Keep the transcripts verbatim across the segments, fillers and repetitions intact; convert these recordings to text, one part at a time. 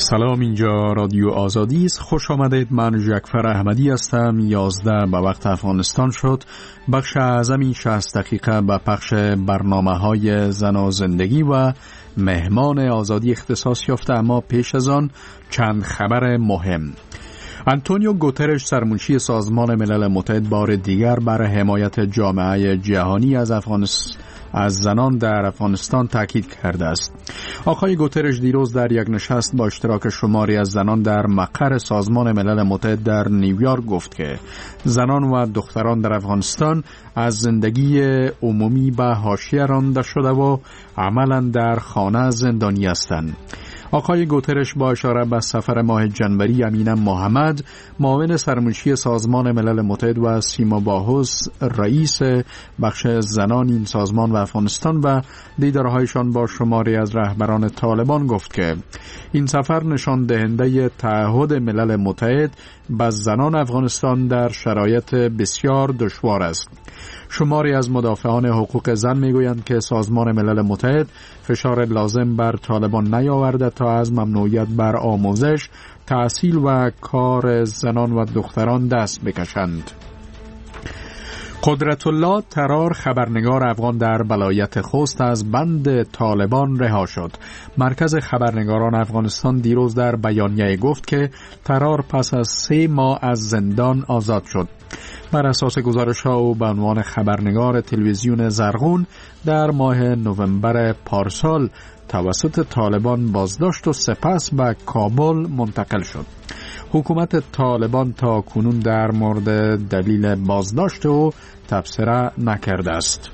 سلام، اینجا رادیو آزادی است. خوش آمدید. من جعفر احمدی هستم. یازده به وقت افغانستان شد. بخش اعظم این شصت دقیقه به پخش برنامه‌های زن و زندگی و مهمان آزادی اختصاص یافته، اما پیش از آن چند خبر مهم. آنتونیو گوترش، سرمنشی سازمان ملل متحد، بار دیگر برای حمایت جامعه جهانی از افغانستان از زنان در افغانستان تاکید کرده است. آقای گوترش دیروز در یک نشست با اشتراک شماری از زنان در مقر سازمان ملل متحد در نیویورک گفت که زنان و دختران در افغانستان از زندگی عمومی به حاشیه رانده شده و عملاً در خانه زندانی هستند. آقای گوترش با اشاره به سفر ماه جنوری امینه محمد، معاون سرمنشی سازمان ملل متحد، و سیما باهوس، رئیس بخش زنان این سازمان و افغانستان، و دیدارهایشان با شماری از رهبران طالبان گفت که این سفر نشان دهنده تعهد ملل متحد به زنان افغانستان در شرایط بسیار دشوار است. شماری از مدافعان حقوق زن میگویند که سازمان ملل متحد فشار لازم بر طالبان نیاورده تا از ممنوعیت بر آموزش، تحصیل و کار زنان و دختران دست بکشند. قدرت الله ترار، خبرنگار افغان در ولایت خوست، از بند طالبان رها شد. مرکز خبرنگاران افغانستان دیروز در بیانیه گفت که ترار پس از سه ماه از زندان آزاد شد. بر اساس گزارش‌ها او به عنوان خبرنگار تلویزیون زرغون در ماه نوامبر پارسال توسط طالبان بازداشت و سپس به کابل منتقل شد. حکومت طالبان تا کنون در مورد دلیل بازداشت او تبصره نکرده است.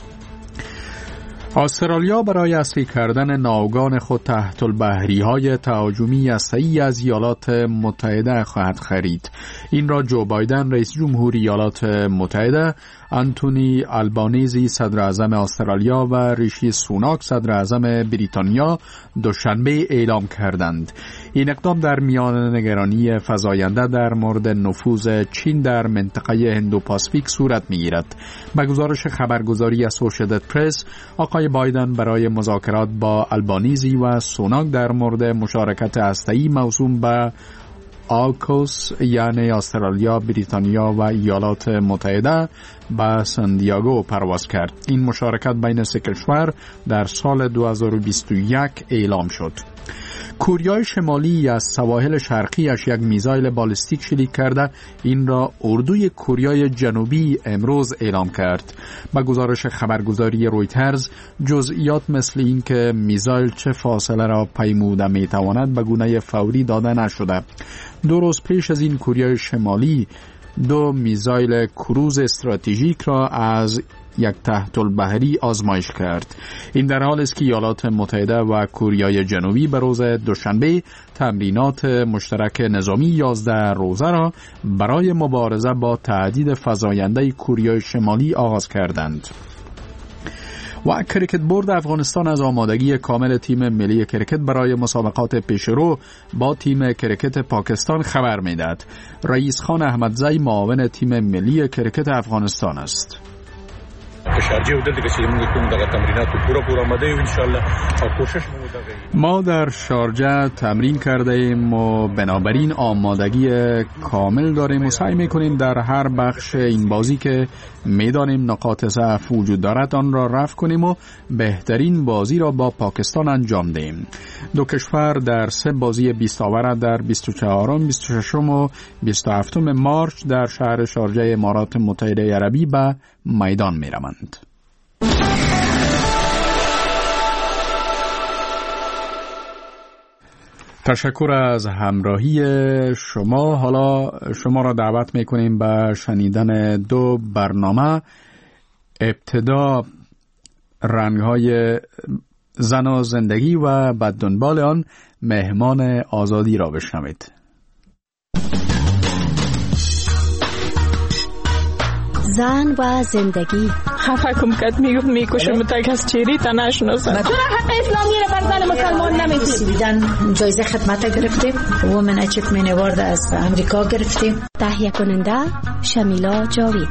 استرالیا برای اصلی کردن ناوگان خود تحت البحری‌های تهاجمی هسته‌ای از ایالات متحده خواهد خرید. این را جو بایدن، رئیس جمهور ایالات متحده، آنتونی آلبانیزی، صدر اعظم استرالیا، و ریشی سوناک، صدر اعظم بریتانیا، دوشنبه اعلام کردند. این اقدام در میان نگرانی فزاینده در مورد نفوذ چین در منطقه هندوپاسفیک صورت می‌گیرد. به گزارش خبرگزاری اسوشییتد پرس، آقای بایدن برای مذاکرات با آلبانیزی و سوناک در مورد مشارکت هسته‌ای موسوم به آکوس، یعنی استرالیا، بریتانیا و ایالات متحده، به سندیاگو پرواز کرد. این مشارکت بین سه کشور در سال دو هزار و بیست و یک اعلام شد. کوریای شمالی از سواحل شرقیش یک میزایل بالستیک شلیک کرده. این را اردوی کوریای جنوبی امروز اعلام کرد. با گزارش خبرگزاری رویترز، جزئیات مثل این که میزایل چه فاصله را پیموده میتواند به گونه فوری داده نشده. دو روز پیش از این کوریای شمالی دو میزایل کروز استراتژیک را از یک تحت البحری آزمایش کرد. این در حالی است که ایالات متحده و کوریای جنوبی به روز دوشنبه تمرینات مشترک نظامی یازده روزه را برای مبارزه با تهدید فزاینده کوریای شمالی آغاز کردند. و کریکت بورد افغانستان از آمادگی کامل تیم ملی کریکت برای مسابقات پیشرو با تیم کریکت پاکستان خبر می‌دهد. رئیس خان احمدزی معاون تیم ملی کریکت افغانستان است. ما در شارجه تمرین کرده ایم و بنابراین آمادگی کامل داریم و سعی میکنیم در هر بخش این بازی که میدانیم نقاط ضعف وجود دارد آن را رفع کنیم و بهترین بازی را با پاکستان انجام دهیم. دو کشور در سه بازی بیست آور در بیست و چهارم، بیست و ششم و بیست و هفتم مارچ در شهر شارجه امارات متحده عربی به میدان میروند. تشکر از همراهی شما. حالا شما را دعوت میکنیم به شنیدن دو برنامه. ابتدا رنگ‌های زن و زندگی و بعد دنبال آن مهمان آزادی را بشنوید. زن و زندگی. خفه کم کت میگفت میکشم تک از چیری تا نشناسم. چرا حق اسلامی را بر زن مسلمان نمیدید؟ سویدن جایزه خدمت گرفتیم. وومن اچیومنت اوارد از امریکا گرفتیم. تهیه کننده شمیلا جاوید.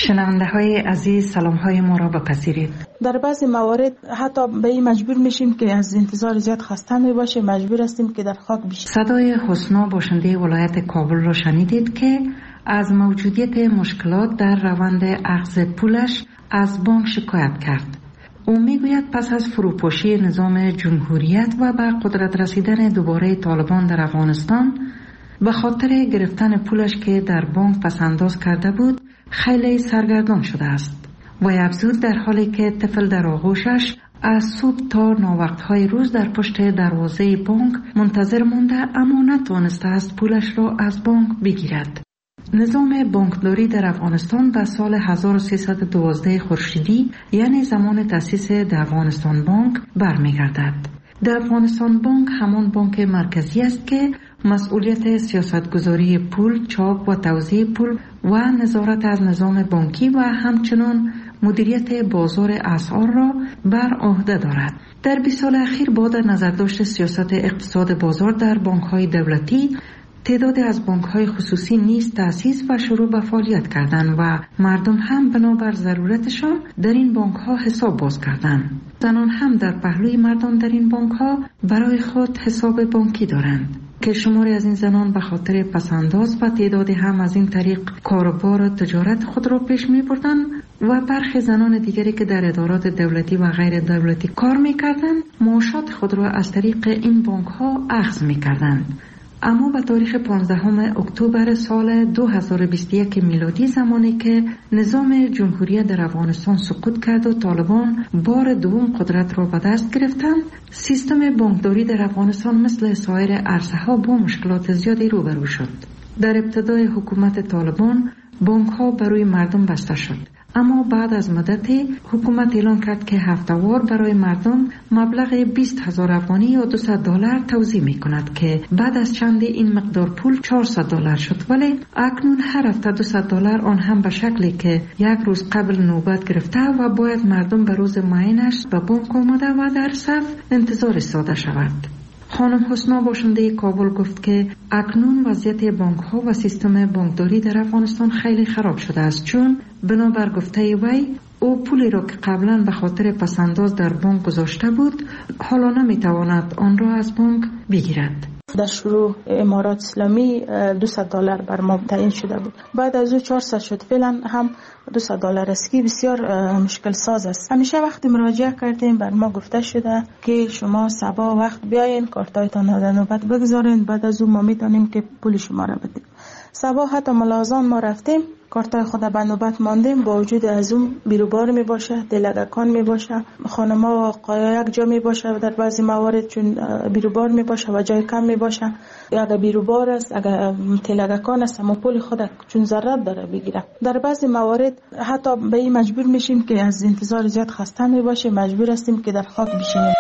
شنونده های عزیز سلام های ما را بپذیرید. در بعضی موارد حتی به این مجبور میشیم که از انتظار زیاد خسته می باشیم، مجبور هستیم که در خاک بشیم. صدای حسنا باشنده ولایت کابل را شنیدید که از موجودیت مشکلات در روند اخذ پولش از بانک شکایت کرد. او میگوید پس از فروپاشی نظام جمهوریت و به قدرت رسیدن دوباره طالبان در افغانستان به خاطر گرفتن پولش که در بانک پسنداز کرده بود خیلی سرگردان شده است. و افزود در حالی که طفل در آغوشش از صبح تا ناوقتهای روز در پشت دروازه بانک منتظر مونده اما نتوانسته است پولش را از بانک بگیرد. نظام بانکداری در افغانستان به سال هزار و سیصد و دوازده خورشیدی یعنی زمان تأسیس در افغانستان بانک برمیگردد. در افغانستان بانک همان بانک مرکزی است که مسئولیت سیاستگذاری پول، چاپ و توزیع پول و نظارت از نظام بانکی و همچنان مدیریت بازار اسعار را بر عهده دارد. در بیست سال اخیر با در نظرداشت سیاست اقتصاد بازار در بانک‌های دولتی، تعداد از بانک‌های خصوصی نیز تأسیس و شروع به فعالیت کردند و مردم هم بنابر ضرورتشان در این بانک‌ها حساب باز کردند. زنان هم در پهلوی مردان در این بانک‌ها برای خود حساب بانکی دارند که شماری از این زنان به خاطر پسنداز و تعدادی هم از این طریق کاروبار و تجارت خود را پیش می‌بردند و برخی زنان دیگری که در ادارات دولتی و غیر دولتی کار می‌کردند معاشات خود را از طریق این بانک‌ها اخذ می‌کردند. اما به تاریخ پانزدهم اکتبر سال دو هزار و بیست و یک میلادی، زمانی که نظام جمهوریت در افغانستان سقوط کرد و طالبان بار دوم قدرت را به دست گرفتند، سیستم بانکداری در افغانستان مثل سایر عرصه‌ها با مشکلات زیادی روبرو شد. در ابتدای حکومت طالبان بانک‌ها برای مردم بسته شد، اما بعد از مدتی حکومت اعلان کرد که هفته‌وار برای مردم مبلغ بیست هزار افغانی یا دویست دلار توزیع می کند که بعد از چند این مقدار پول چهارصد دلار شد، ولی اکنون هر هفته دویست دلار، آن هم به شکلی که یک روز قبل نوبت گرفته و باید مردم به روز معینش به بانک آمده و در صف انتظار ایستاده شود. خانم حسنا باشنده کابل گفت که اکنون وضعیت بانک ها و سیستم بانکداری در افغانستان خیلی خراب شده است، چون بنابر گفته وی او پولی را که قبلا به خاطر پسنداز در بانک گذاشته بود حالا نمیتواند آن را از بانک بگیرد. در شروع امارات اسلامی دویست دلار بر ما تعیین شده بود، بعد از او چهارصد شد، فعلا هم دویست دلار است که بسیار مشکل ساز است. همیشه وقتی مراجعه کردیم بر ما گفته شده که شما صبح وقت بیاین کارتایتان را در نوبت بگذارین، بعد از او ما میتونیم که پول شما را بدیم. صبح حتی ملازان ما رفتیم کارتای خود به نوبت ماندیم، با وجود از اون بیروبار می باشه، دلگکان می باشه، خانما قایا یک جا می باشه در بعضی موارد، چون بیروبار می باشه و جای کم می باشه. اگر بیروبار است، اگر تلگکان است، اما پول خود چون ضرورت داره بگیره. در بعضی موارد حتی به این مجبور میشیم که از انتظار زیاد خسته می باشیم، مجبور هستیم که در خاک بشینیم.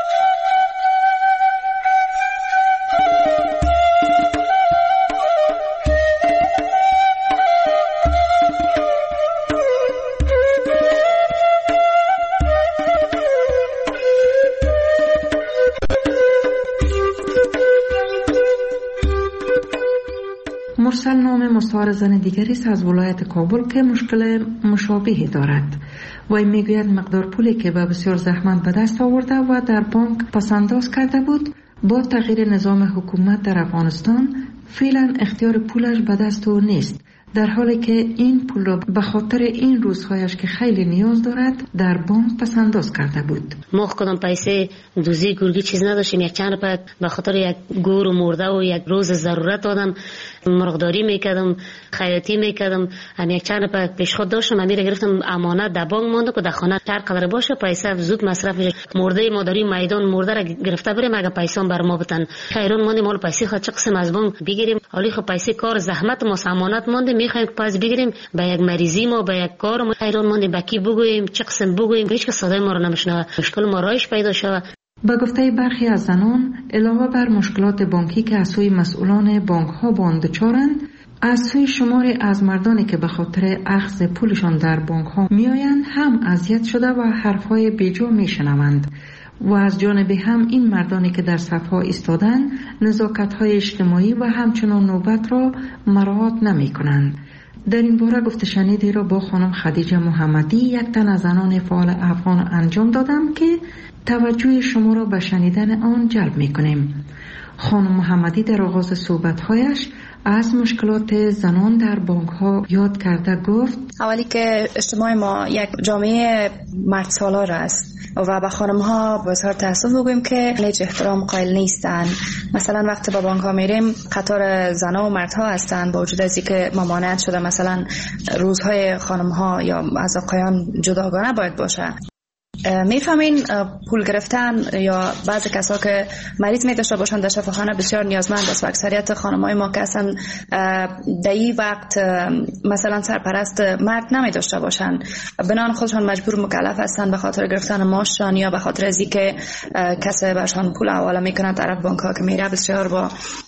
مرسل نام مستعار زن دیگری است از ولایت کابل که مشکل مشابهی دارد. وی میگوید مقدار پولی که به بسیار زحمت به دست آورده و در بانک پسنداز کرده بود، با تغییر نظام حکومت در افغانستان فعلا اختیار پولش به دست او نیست، در حالی که این پول را به خاطر این روزهایش که خیلی نیاز دارد در بانک پسنداز کرده بود. ما کدام پیسه دوزی گرگی چیز نداشتیم، یک چند روپیه به خاطر یک گور مرده و یک روز ضرورت آدم مرغداری میکردم، خیاطی میکردم، هم یک چند روپیه پیش خود داشتم، امیر گرفتم امانت در بانک مونده که در خانه هر قدر باشه پیسه زود مصرف میشه. مرده مادری میدان مرده را گرفته بریم اگه پیسه بر ما بتن، خیرون مونده مال پیسه خود چه قسم از بانک بگیریم، حالی خب پیسه کار زحمت ما امانت مونده میخوایم پس بگیریم به یک مریضی ما به یک کار ما خیرون مونده بکی بگوییم چه قسم بگوییم، هیچ کس صدای ما رو نمیشنوه، مشکل ما رایش پیدا شود. به گفته برخی از زنان، علاوه بر مشکلات بانکی که از سوی مسئولان بانک ها با آن دچارند، از سوی شماری از مردانی که به خاطر اخذ پولشان در بانک ها میآیند هم اذیت شده و حرفهای بیجا میشنوند و از جانب هم این مردانی که در صفها ایستادند نزاکت های اجتماعی و همچنان نوبت را مراعات نمی کنند. در این باره گفته شنیدی را با خانم خدیجه محمدی، یک تن از زنان فعال افغان انجام دادم که توجه شما را به شنیدن آن جلب می کنیم. خانم محمدی در آغاز صحبت‌هایش از مشکلات زنان در بانک ها یاد کرده گفت اولی که اجتماع ما یک جامعه مرد سالار است و به خانم ها بسیار تأسف بگوییم که هیچ احترام قائل نیستن. مثلا وقتی به بانک ها میریم قطار زنها و مردها هستن، با وجود از اینکه ممانعت شده مثلا روزهای خانم ها یا از آقایان جداگانه باید باشه. میفهمین پول گرفتن یا بعضی کسا که مریض می داشته باشن در شفاخانه بسیار نیازمند است و اکثریت خانم‌های ما که اصلا در این وقت مثلا سرپرست مرد نمی داشته باشن، بنان خودشان مجبور مکلف هستن به خاطر گرفتن معاششان یا به خاطر از اینکه کسی برشان پول حواله میکنه. طرف بانک ها که میره بسیار با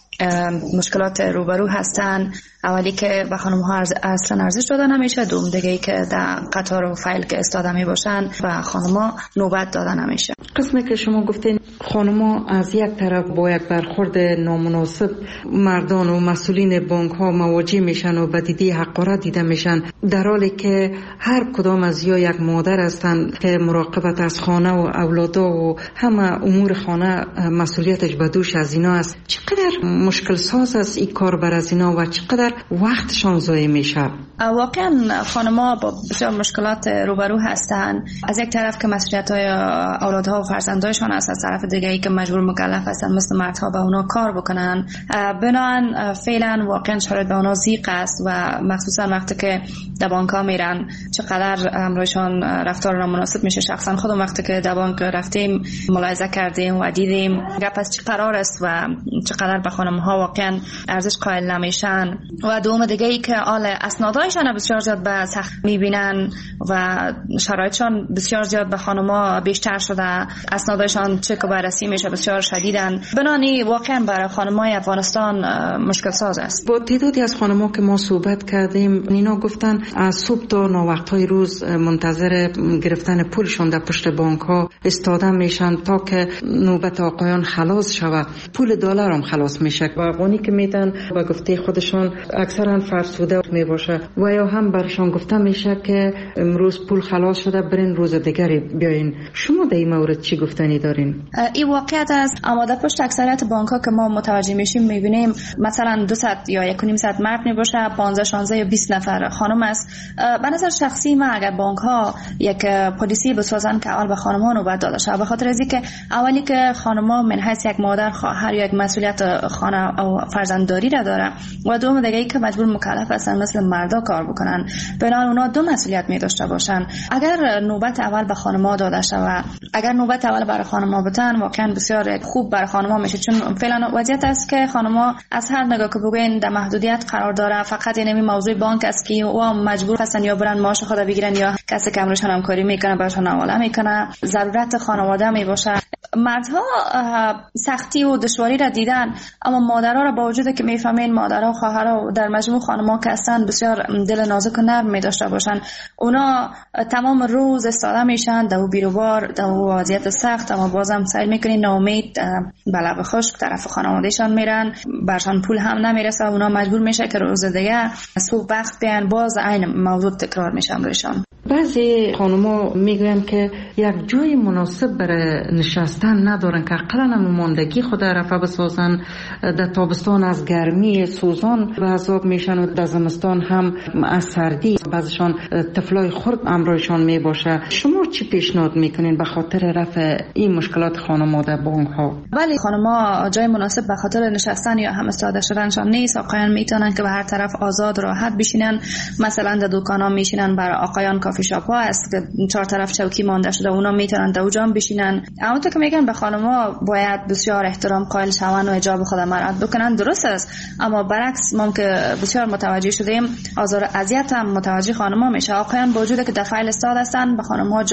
مشکلات روبرو هستن. اولی که به خانم ها اصلا ارزش داده نمیشه، دوم دیگه ای که در قطار و فایل که استاده می باشن و خانم ها نوبت داده نمیشه. قسمی که شما گفتین خانم ها از یک طرف با یک برخورد نامناسب مردان و مسئولین بانک ها مواجه میشن و بدیدی حقارت دیده میشن، در حالی که هر کدام از یا یک مادر هستن که مراقبت از خانه و اولادا و همه امور خانه مسئولیتش به دوش از اینا است. چقدر مشکل ساز است این کار بر از اینا و چقدر وقتشان ضایع میشه؟ واقعا خانم‌ها با بسیار مشکلات روبرو هستن. از یک طرف که مسئولیت‌های اولادها و فرزندایشان است، از طرف دیگه ای که مجبور مکلف هستن مثل مردها به اونا کار بکنن. بنابراین فعلا واقعا شرایط به اونا ضیق است و مخصوصا وقتی که در بانک‌ها میرن چقدر امرایشان رفتار نامناسب میشه. شخصا خودم وقتی که در بانک رفتیم ملاحظه کردیم و دیدیم گپ از چه قرار است و چقدر به خانم‌ها واقعا ارزش قائل نمیشن. و دوم دیگه ای که آل اسنادایشان بسیار زیاد به سخت میبینن و شرایطشان بسیار زیاد به خانم‌ها بیشتر شده، اسنادایشان چک و بررسی میشه بسیار شدیدن. بنانی واقعا برای خانم‌های افغانستان مشکل ساز است. با تعدادی از خانم‌ها که ما صحبت کردیم اینا گفتن از صبح تا ناوقت‌های روز منتظر گرفتن پولشون در پشت بانک‌ها استاده میشن تا که نوبت آقایان خلاص شود. پول دلار هم خلاص میشه و افغانی که میتن و گفته خودشان اکثرا فرسوده میباشه و یا هم برشان گفته میشه که امروز پول خلاص شده برین روز دیگری بیاین. شما در این مورد چی گفتنی دارین؟ این واقعیت است، اما در پشت اکثریت بانک ها که ما متوجه میشیم میبینیم مثلا دویست یا یک و نیم صد مرد میباشه، پانزده شانزده یا بیست نفر خانم است. به نظر شخصی من اگر بانک ها یک پلیسی بسازن که اول به خانم ها نوبت داده شه، به خاطر از اینکه اولی که خانم ها من حیث یک مادر خواهر یا یک مسئولیت خانه و فرزندداری را داره و دوم دیگه ای که مجبور مکلف هستن مثل مردا کار بکنن، بنابراین اونا دو مسئولیت می داشته باشن. اگر نوبت اول به خانم‌ها داده شود، اگر نوبت اول برای خانم‌ها بتن واقعا بسیار خوب برای خانم‌ها میشه، چون فعلا وضعیت است که خانم‌ها از هر نگاه که بگوین در محدودیت قرار داره. فقط این موضوع بانک است که او مجبور هستن یا برن معاش خود بگیرن یا کسی که امرشان همکاری میکنه براشون حواله میکنه. ضرورت خانواده می باشه. مردها سختی و دشواری را دیدن، اما مادرها را با وجود که میفهمین مادرها و خواهرها در مجموع خانم‌ها که هستن بسیار دل نازک و نرم می داشته باشن، اونا تمام روز استاده میشن در بیروبار در وضعیت سخت، اما بازم سعی میکنین ناامید به لب خشک طرف خانوادهشان میرن، برشان پول هم نمیرسه، اونا مجبور میشه که روز دیگه صبح وقت بیان باز عین موضوع تکرار میشه برشان. بعضی خانم‌ها میگن که یک جای مناسب برای نشستن ندارن که اقلا ماندگی خود رفع بسازن. در تابستان از گرمی سوزان به عذاب میشن و در زمستان هم از سردی. بعضیشان طفلای خرد امرایشان میباشه. شما چی پیشنهاد میکنین به خاطر رفع این مشکلات خانم‌ها در بانک ها؟ ولی خانم‌ها جای مناسب به خاطر نشستن یا هم استاده شدنشان نیست. آقایان میتونن که به هر طرف آزاد راحت بشینن، مثلا در دکانا میشینن، برای آقایان کافی شاپ ها است که چهار طرف چوکی مانده شده، اونا میتونن در اونجا بشینن. اما تو که میگن به خانم‌ها باید بسیار احترام قائل شوند و حجاب خود مراعات بکنن، درست است، اما برعکس ما که بسیار متوجه شدیم آزار اذیت هم متوجه خانم‌ها میشه. آقایان با وجود که در فایل استاد هستن به خانم‌ها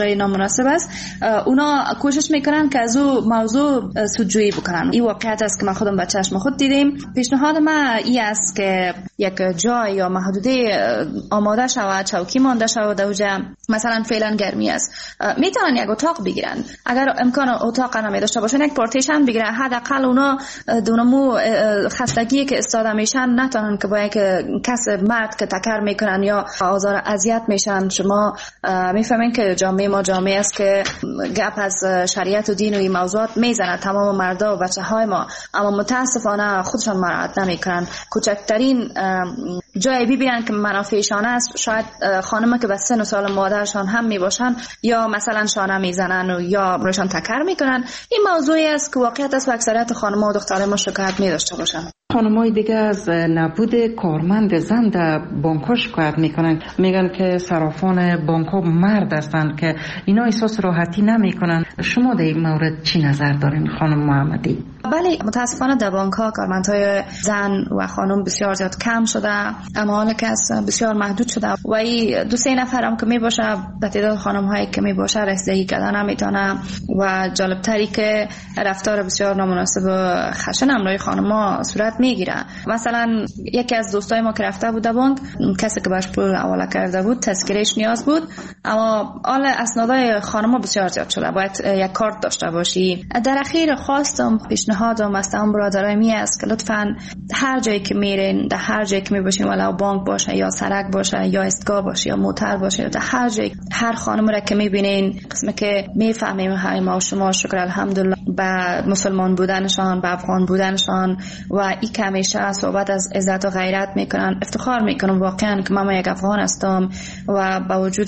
جای نامناسب است، اونا کوشش میکنن که از او موضوع سودجویی بکنن. این واقعیت است که ما خودم به چشم خود دیدیم. پیشنهاد من این است که یک جای یا محدوده آماده شود، چوکی مانده شود در اونجا. مثلا فعلا گرمی است، میتونن یک اتاق بگیرن. اگر امکان اتاق نمی داشته باشن یک پارتیشن بگیرن، حداقل اونا دونمو خستگی که استاده میشن نتونن که با یک کس مرد که تکر میکنن یا آزار اذیت میشن. شما میفهمین که جامعه ما جامعه است که گپ از شریعت و دین و این موضوعات میزنه تمام مردا و بچه های ما، اما متاسفانه خودشان مراعات نمیکنن. کوچکترین جایی ببینن که منافعشان است، شاید خانم که به سن و سال مادرشان هم میباشن یا مثلا شانه میزنن و یا روشان تکر میکنن. این موضوعی است که واقعیت است و اکثریت خانم‌ها و دخترای ما شکایت می‌داشته باشن. خانم‌های دیگه از نبود کارمند زن در بانک‌ها شکایت میکنن، میگن که صرافان بانک‌ها مرد هستند که اینا احساس راحتی نمیکنن. شما در این مورد چی نظر دارین خانم محمدی؟ بله، متاسفانه در بانک‌ها کارمندهای زن و خانم بسیار زیاد کم شده، اما کس بسیار محدود شده و این دو سه نفر هم که میباشه به تعداد خانم‌هایی که میباشه رسیدگی کردن نمیتونه و جالبتری که رفتار بسیار نامناسب و خشن امروی خانم‌ها صورت میگیره. مثلا یکی از دوستای ما که رفته بود بانک، کسی که باش پول حواله کرده بود تذکرهش نیاز بود، اما حال اسنادای خانم‌ها بسیار زیاد شده، باید یک کارت داشته باشی. در اخیر خواستم پیشنهادم از تمام برادرای می است که لطفاً هر جایی که میرین، در هر جایی که میباشین، ولو بانک باشه یا سرک باشه یا استگاه باشه یا موتر باشه، در هر جایی هر خانم را که میبینین، قسمه که میفهمیم های ما و شما شکر الحمدلله به مسلمان بودنشان، به افغان بودنشان و ای که همیشه صحبت از عزت و غیرت میکنن. افتخار میکنم واقعا که من یک افغان هستم و با وجود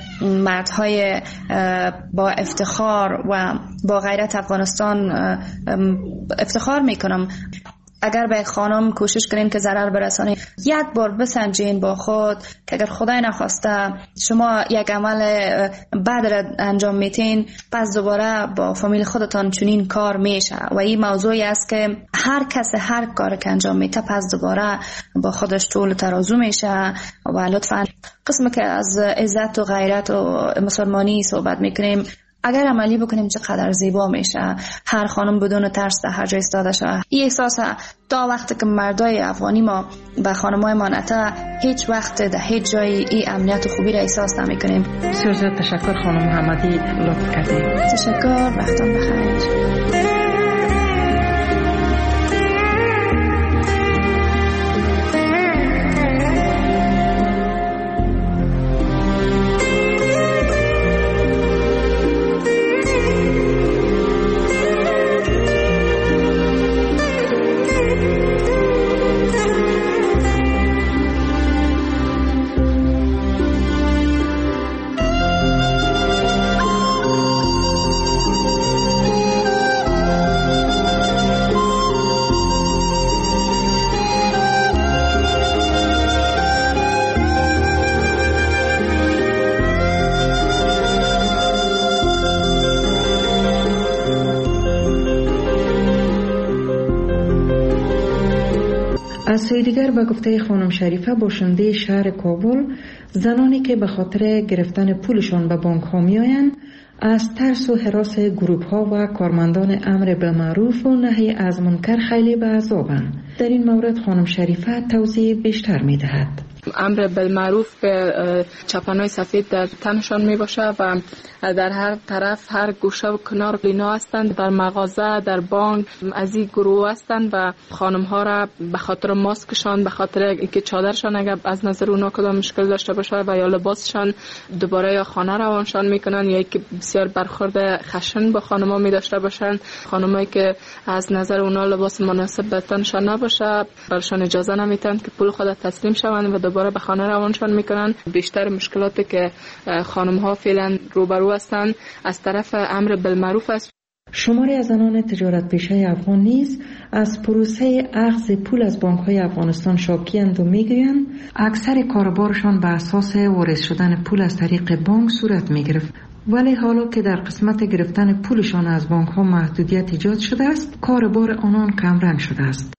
مردهای با افتخار و با غیرت افغانستان افتخار میکنم. اگر به خانم کوشش کنین که ضرر برسانین، یک بار بسنجین با خود که اگر خدای نخواسته شما یک عمل بد را انجام میتین، پس دوباره با فامیل خودتان چنین کار میشه و این موضوعی است که هر کس هر کار که انجام میته پس دوباره با خودش طول ترازو میشه. و لطفاً قسم که از عزت و غیرت و مسلمانی صحبت میکنیم، اگر عملی بکنیم چقدر زیبا میشه. هر خانم بدون ترس در هر جای ایستاده شه. این احساس تا وقتی که مردای افغانی ما به خانمای ما نته، هیچ وقت در هیچ جای این امنیت و خوبی را احساس نمیکنیم. بسیار زیاد تشکر خانم محمدی، لطف کردید. تشکر، وقتتون بخیر. از سوی دیگر به گفته خانم شریفه، باشنده شهر کابل، زنانی که به خاطر گرفتن پولشان به بانک ها می آیند از ترس و هراس گروپ ها و کارمندان امر بالمعروف و نهی از منکر خیلی به عذابند. در این مورد خانم شریفه توضیح بیشتر می دهد. امر بالمعروف به چپنای سفید در تنشان می باشه و در هر طرف هر گوشه و کنار اینا هستند. در مغازه، در بانک از این گروه هستند و خانم ها را به خاطر ماسکشان، به خاطر اینکه چادرشان اگر از نظر اونا کدام مشکل داشته باشه و یا لباسشان دوباره یا خانه روانشان میکنن یا اینکه بسیار برخورد خشن با خانم ها می داشته باشند. خانمایی که از نظر اونا لباس مناسب به تنشان نباشه برشان اجازه نمیتن که پول خود تسلیم شوند و دوباره به خانه روانشان میکنن. بیشتر مشکلاتی که خانم ها فعلا روبرو هستند از طرف امر بالمعروف است. شماری از زنان تجارت پیشه افغان نیز از پروسه اخذ پول از بانک های افغانستان شاکی‌اند و میگویند اکثر کاربارشان به اساس وارد شدن پول از طریق بانک صورت میگرفت، ولی حالا که در قسمت گرفتن پولشان از بانک ها محدودیت ایجاد شده است، کاربار آنان کمرنگ شده است.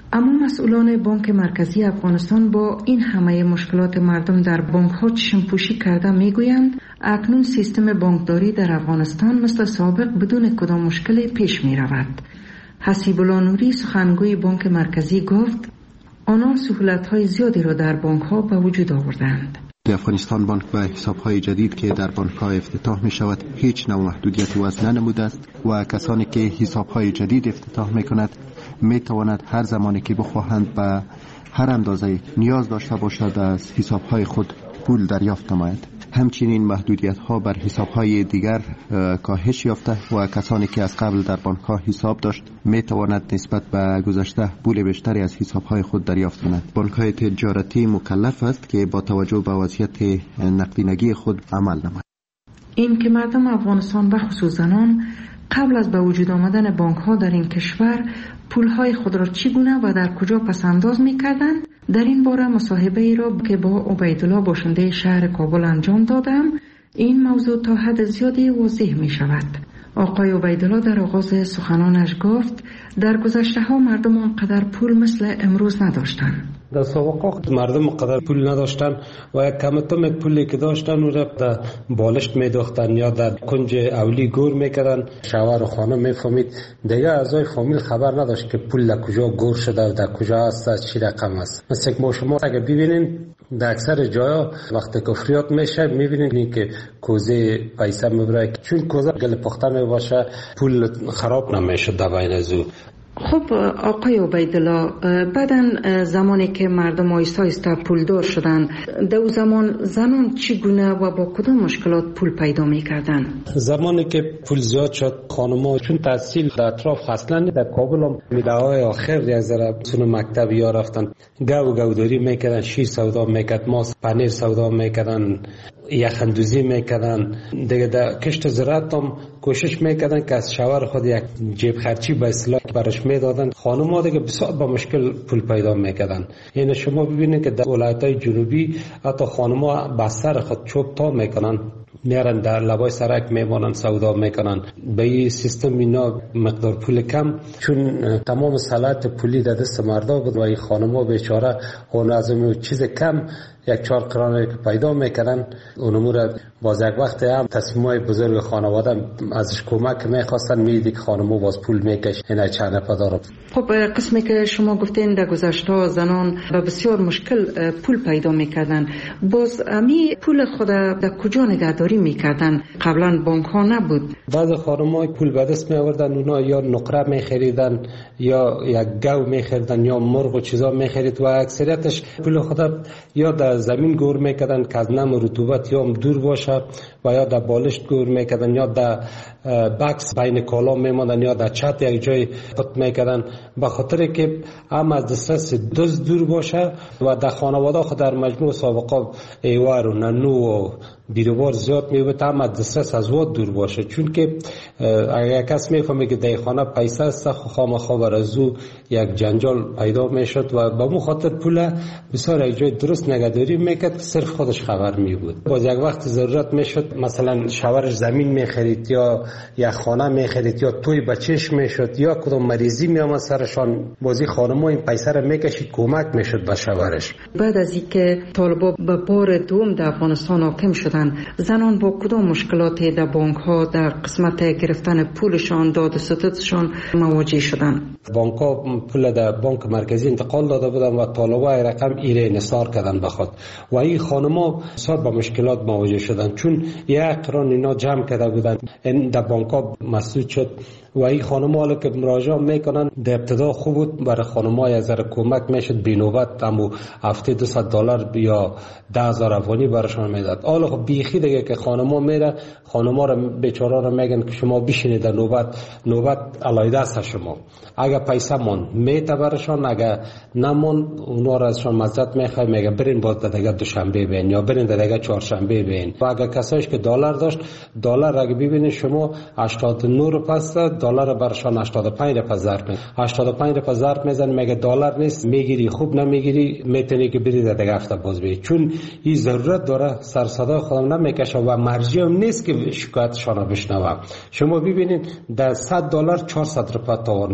اما مسئولان بانک مرکزی افغانستان با این همه مشکلات مردم در بانک ها چشم‌پوشی کرده میگویند اکنون سیستم بانکداری در افغانستان مثل سابق بدون کدام مشکلی پیش می رود. حسیب الله نوری سخنگوی بانک مرکزی گفت آنها سهولت‌های زیادی را در بانک‌ها به وجود آوردند. افغانستان بانک به حساب‌های جدید که در بانک‌ها افتتاح می‌شود هیچ نوع محدودیتی وضع ننموده است و کسانی که حساب‌های جدید افتتاح می‌کنند می‌توانند هر زمانی که بخواهند به هر اندازه نیاز داشته باشد از حساب‌های خود پول دریافت نماید. همچنین محدودیت‌ها بر حساب‌های دیگر کاهش یافته و کسانی که از قبل در بانک‌ها حساب داشت می‌تواند نسبت به گذشته پول بیشتری از حساب‌های خود دریافت کند. بانک‌های تجارتی مکلف است که با توجه به وضعیت نقدینگی خود عمل نماید. این که مردم افغانستان و خصوص زنان قبل از به وجود آمدن بانک‌ها در این کشور پول‌های خود را چگونه و در کجا پس‌انداز می‌کردند، در این باره مصاحبه ای را که با عبیدالله باشنده شهر کابل انجام دادم، این موضوع تا حد زیادی واضح می شود. آقای عبیدالله در آغاز سخنانش گفت در گذشته ها مردم آنقدر پول مثل امروز نداشتند. در سابقه مردم قدر پول نداشتن و یک کمتم پولی که داشتن او را در بالشت میداختن یا در کنج اولی گور میکردن. شوهر و خانم میفهمید دیگه اعضای فامیل خبر نداشت که پول در کجا گور شده و در کجا است، از چی رقم است. مثل که ما شما اگه ببینین در اکثر جاها وقتی کفریات میشه میبینین که کوزه پیسه میبره، چون کوزه گل پخته میباشه پول خراب نمیشه در بین ازو. خب آقای عبیدالله، بعدن زمانی که مردم آیسته آیسته پولدار شدن، در اون زمان زنان چگونه و با کدام مشکلات پول پیدا میکردن؟ زمانی که پول زیاد شد خانم‌ها چون تحصیل در اطراف اصلا در کابل هم میده‌های آخر یک ذره سون مکتب یا رفتن گاو گاوداری میکردن، شیر سودا میکرد، ماست پنیر سودا میکردن، یخندوزی میکردن. دیگه در کشت زراعت هم کوشش میکردن که از شوهر خود یک جیب خرچی به اصلاح برش میدادن. خانم‌ها دیگه بسیار با مشکل پول پیدا میکردن. یعنی شما ببینید که در ولایت‌های جنوبی حتی خانم‌ها به سر خود چوب تا میکنن، میارن در لبای سرک میمانن سودا میکنن. به این سیستم اینا مقدار پول کم، چون تمام صلاحیت پولی در دست مردا بود و این خانم‌ها بیچاره اون از اون چیز کم یک چهار کرانه که پیدا میکردن اونمو را باز یک وقت هم تصمیمای بزرگ خانواده ازش کمک میخواستن، میدید که خانمو باز پول میکش اینا چند پدارم. خب قسمی که شما گفتین در گذشته زنان به بسیار مشکل پول پیدا میکردن، باز امی پول خود در کجا نگهداری میکردن؟ قبلا بانک ها نبود. بعض خانم‌ها پول به دست میآوردن، اونا یا نقره میخریدن یا یک گاو میخریدن یا مرغ و چیزا میخرید و اکثریتش پول خود یا در زمین گور میکردن که از نم رطوبت یا دور باشه و یا در بالشت گور میکردن یا در بکس بین کالا میماندن یا در چت یک جای پت میکردن، به خاطر که هم از دسترس دزد دور باشه و در خانواده خود در مجموع سابقه ایوار و ننو و بیروبار زیاد میبود، هم از دسترس از واد دور باشه. چون که اگر کس میفهمه که در خانه پیسه است خواهم خبر از او یک جنجال پیدا میشد و به مو خاطر پول بسیار یک جای درست نگهداری میکرد، صرف خودش خبر میبود. باز یک وقت ضرورت میشد مثلا شوهرش زمین میخرید یا یا خانه میخرید یا توی بچهش میشد یا کدام مریضی میامد سرشان، بازی خانم‌ها این پیسه را میکشید کمک میشد به شوهرش. بعد از اینکه طالبا به بار دوم در افغانستان حاکم شدن، زنان با کدام مشکلاتی در بانک ها در قسمت گرفتن پولشان، داد و ستدشان مواجه شدن؟ بانک ها پول در بانک مرکزی انتقال داده بودن و طالبا رقم ایره انحصار کردن بخواد و این خانم‌ها بسیار با مشکلات مواجه شدن، چون یک قران اینا جمع کرده بودن این در بانک ها مسدود شد و این خانم‌ها حالا که مراجعه میکنن در ابتدا خوب بود، برای خانم‌ها از ذره کمک میشد، بینوبت همو هفته دویست دلار یا ده هزار افغانی براشون میداد. حالا خب بیخی دیگه که خانم‌ها میره، خانم‌ها رو بیچاره رو میگن که شما بشینید در نوبت، نوبت علایده است شما. اگر پیسه مون میته براشون، اگر نمون اونا را ازشون مزد میخوای، میگه برین باز دیگه دوشنبه بین یا برین دیگه چهارشنبه بین. و اگر کسایش که دلار داشت، دلار اگه ببینید شما هشتاد و نه پس دلار برشان هشتاد و پنج پس ضرب می هشتاد و پنج پس ضرب میزن، میگه دلار نیست، میگیری خوب نمیگیری میتونی که بری دیگه هفته باز بری، چون این ضرورت داره سر صدا خودم نمیکشه و مرجع هم نیست که شکایتشان رو بشنوم. شما ببینید در صد دلار چهارصد روپیه تاوان میشن، در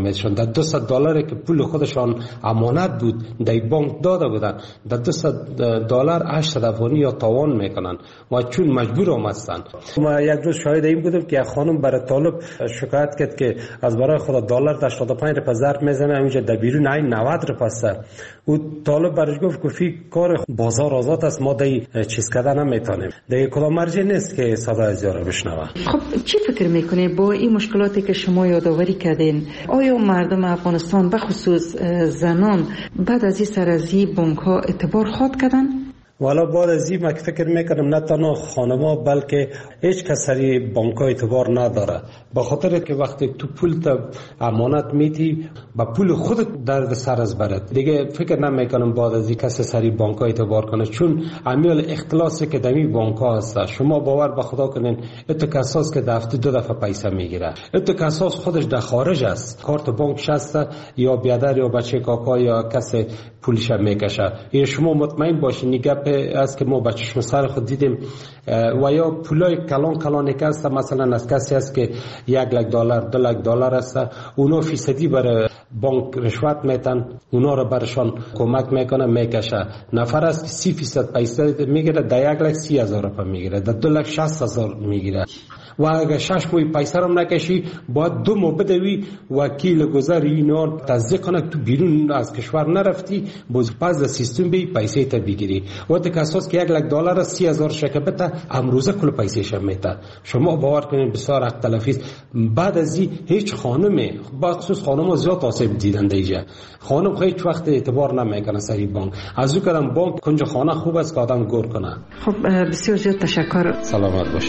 دویست دلاری که پول خودشان امانت بود در بانک داده بودن، در دویست دلار هشت افغانی یا تاوان میکنن و چون مجبور آمدن. ما یک روز شاهد این بودم که خانم برای طالب شکایت کرد که از برای خود دلار هشتاد و پنج روپیه ضرب میزنه، اینجا در بیرون این نود روپیه است. او طالب برش گفت که فی کار بازار آزاد است، ما دی چیز کردن نمیتونیم، دی کدام مرجع نیست که صدای زیاره بشنوه. خب چی فکر میکنه با این مشکلاتی که شما یادآوری کردین، آیا مردم افغانستان به خصوص زنان بعد از این سرازی بانک ها اعتبار خواهد کردن؟ والا بعد از این من فکر میکنم نه تنها خانما بلکه هیچ کسری بانک ها اعتبار نداره، به خاطر که وقتی تو پول تا امانت میدی با پول خودت درد سر از برد، دیگه فکر نمیکنم بعد از این کسی سری بانک ها اعتبار کنه، چون عمیل اختلاسی که دمی بانک ها هست. شما باور به خدا کنین اتو کساس که دفته دو دفعه پیسه میگیره، اتو کساس خودش در خارج است، کارت بانک شسته یا بیادر یا بچه کاکا یا کسی پولش میکشه. این شما مطمئن باشین نگاه است که ما با چشم سر خود دیدیم. و یا پولای کلان کلانی که هست، مثلا از کسی هست که یک لک دلار دو لک دلار است، اونا فیصدی برای بانک رشوت میتن، اونا رو برشان کمک میکنه میکشه. نفر است که سی فیصد پیسه میگیره، در یک لک سی هزار روپیه میگیره، در دو لک شصت هزار میگیره. و اگر شش ماه پیسه رو نکشی باید دو ماه بدوی وکیل گذر اینا تصدیق کنه تو بیرون از کشور نرفتی، باز پس در سیستم بی پیسه تا بگیری. وقتی که اساس که یک لک دلار سی هزار شکبته امروزه کل پیسه شم میته. شما باور کنید بسیار حق تلفی است. بعد از این هیچ خانم، با خصوص خانم زیاد آسیب دیدن دیجا، خانم هیچ وقت اعتبار نمیکنه سری بانک. از او کردم بانک کنج خانه خوب است که آدم گور کنه. خب بسیار زیاد تشکر. سلامت باشه.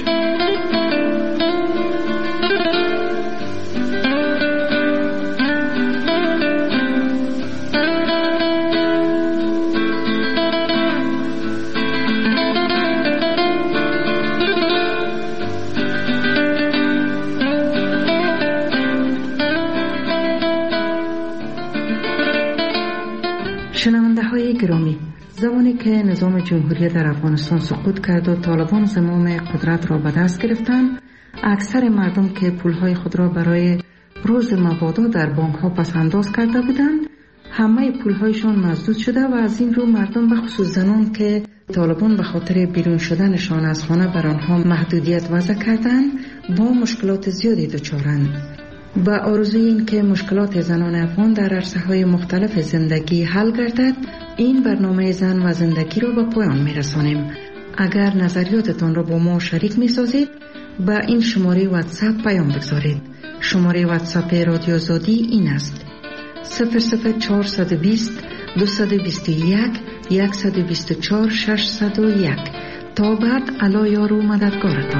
شنونده های گرامی، زمانی که نظام جمهوری در افغانستان سقوط کرد و طالبان زمام قدرت را به دست گرفتند، اکثر مردم که پولهای خود را برای روز مبادا در بانک ها پس انداز کرده بودند، همه پولهایشان مسدود شده و از این رو مردم به خصوص زنان که طالبان به خاطر بیرون شدنشان از خانه بر آنها محدودیت وضع کردند، با مشکلات زیادی دچارند. با آرزوی این که مشکلات زنان افغان در عرصه‌های مختلف زندگی حل گردد، این برنامه زن و زندگی را به پایان می‌رسانیم. اگر نظریاتتان را با ما شریک می‌سازید، با این شماره واتساپ پیام بگذارید. شماره واتساپ رادیو آزادی این است: صفر صفر چهارصد و بیست دویست و بیست و یک صد و بیست و چهار ششصد و یک. تا بعد علی یار و مددگارتان.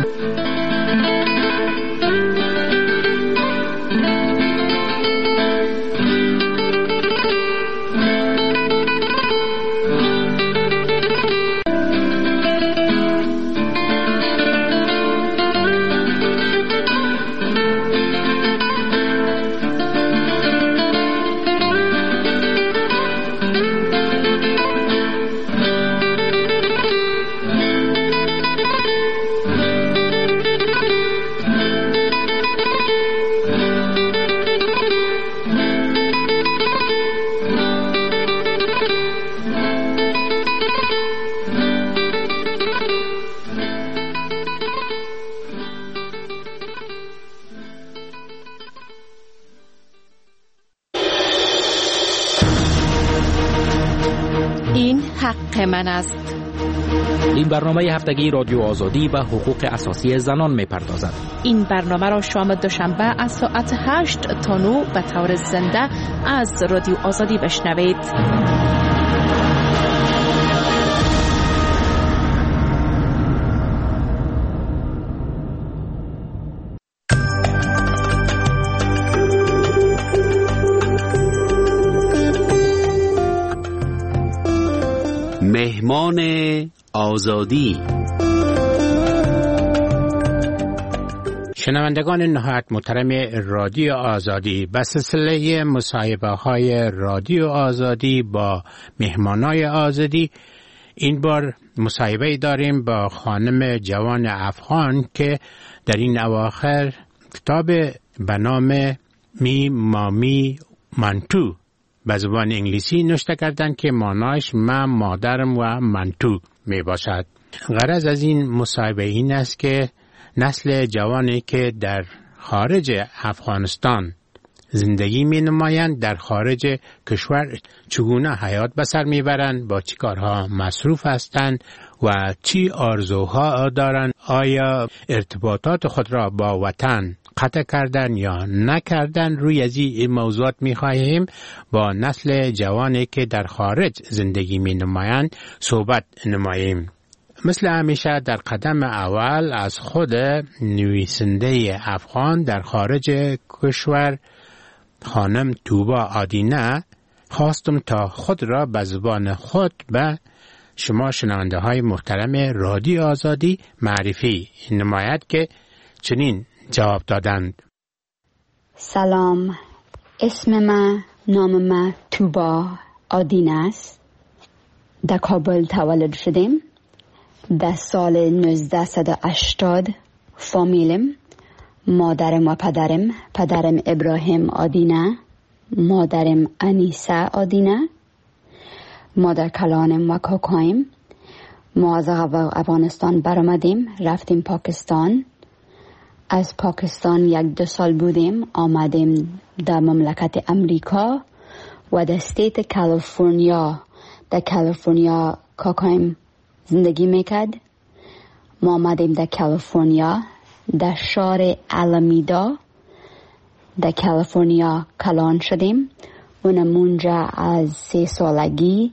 این حق من است. این برنامه هفتگی رادیو آزادی و حقوق اساسی زنان می‌پردازد. این برنامه را شام دوشنبه از ساعت هشت تا نه به طور زنده از رادیو آزادی بشنوید. مهمان آزادی. شنوندگان نهایت محترم رادیو آزادی، به سلسله مصاحبه های رادیو آزادی با مهمانای آزادی، این بار مصاحبه داریم با خانم جوان افغان که در این اواخر کتاب به نام می مامی منتو به زبان انگلیسی نوشته کردند که معنایش من مادرم و منتو می باشد. غرض از این مصاحبه این است که نسل جوانی که در خارج افغانستان زندگی می نمایند در خارج کشور چگونه حیات بسر می برند، با چی کارها مصروف هستند و چی آرزوها دارند، آیا ارتباطات خود را با وطن قطع کردن یا نکردن. روی از این موضوعات می خواهیم با نسل جوانی که در خارج زندگی می نمایند صحبت نماییم. مثل همیشه در قدم اول از خود نویسنده افغان در خارج کشور خانم توبا آدینه خواستم تا خود را به زبان خود به شما شنونده های محترم رادیو آزادی معرفی نماید که چنین جواب دادند. سلام، اسم من نام من توبا آدینه است. در کابل تولد شدم. در سال نوزده هشتاد فامیلم، مادرم و پدرم، پدرم ابراهیم آدینه، مادرم انیسه آدینه، مادر کلانم و کاکایم. ما از افغانستان برآمدیم، رفتیم پاکستان. از پاکستان یک دو سال بودیم، آمدیم در مملکت امریکا و در استیت کالیفرنیا. در کالیفرنیا کاکایم زندگی میکرد. ما آمدیم در کالیفرنیا، در شهر آلامیدا در کالیفرنیا کلان شدیم. اونمونجا از سه سالگی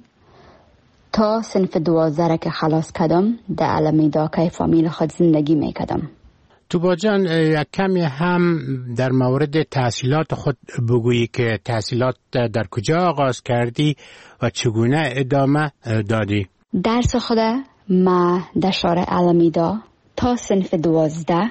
تا صنف دوازده که خلاص کردم در آلامیدا که فامیل خود زندگی میکردم. توبا جان، یک کمی هم در مورد تحصیلات خود بگویی که تحصیلات در کجا آغاز کردی و چگونه ادامه دادی؟ درس خود ما در شهر آلامیدا تا صنف دوازده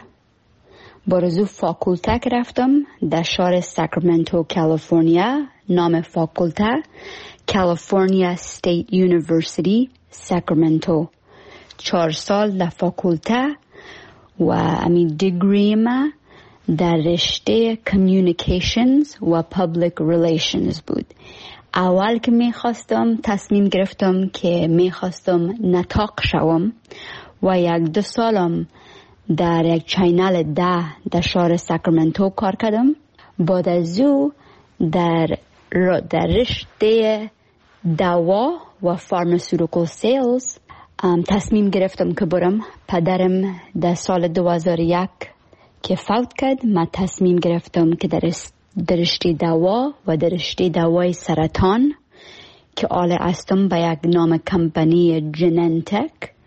برزو فاکولته رفتم در شهر ساکرامنتو کالیفرنیا. نام فاکولته کالیفرنیا استیت یونیورسیتی ساکرامنتو. چهار سال در فاکولته و امی دیگری ما در رشته کمیونیکیشنز و پابلیک ریلیشنز بود. اول که می خواستم تصمیم گرفتم که می خواستم نطاق شوم و یک دو سالم در یک چینل ده در شهر ساکرامنتو کار کردم. بعد از او در در رشته دوا و فارماسیوتیکال سیلز تصمیم گرفتم که برم. پدرم در سال دو هزار و یک که فوت کرد، من تصمیم گرفتم که در در رشته دوا و در رشته دوای سرطان که آل استم به یک نام کمپانی جننتک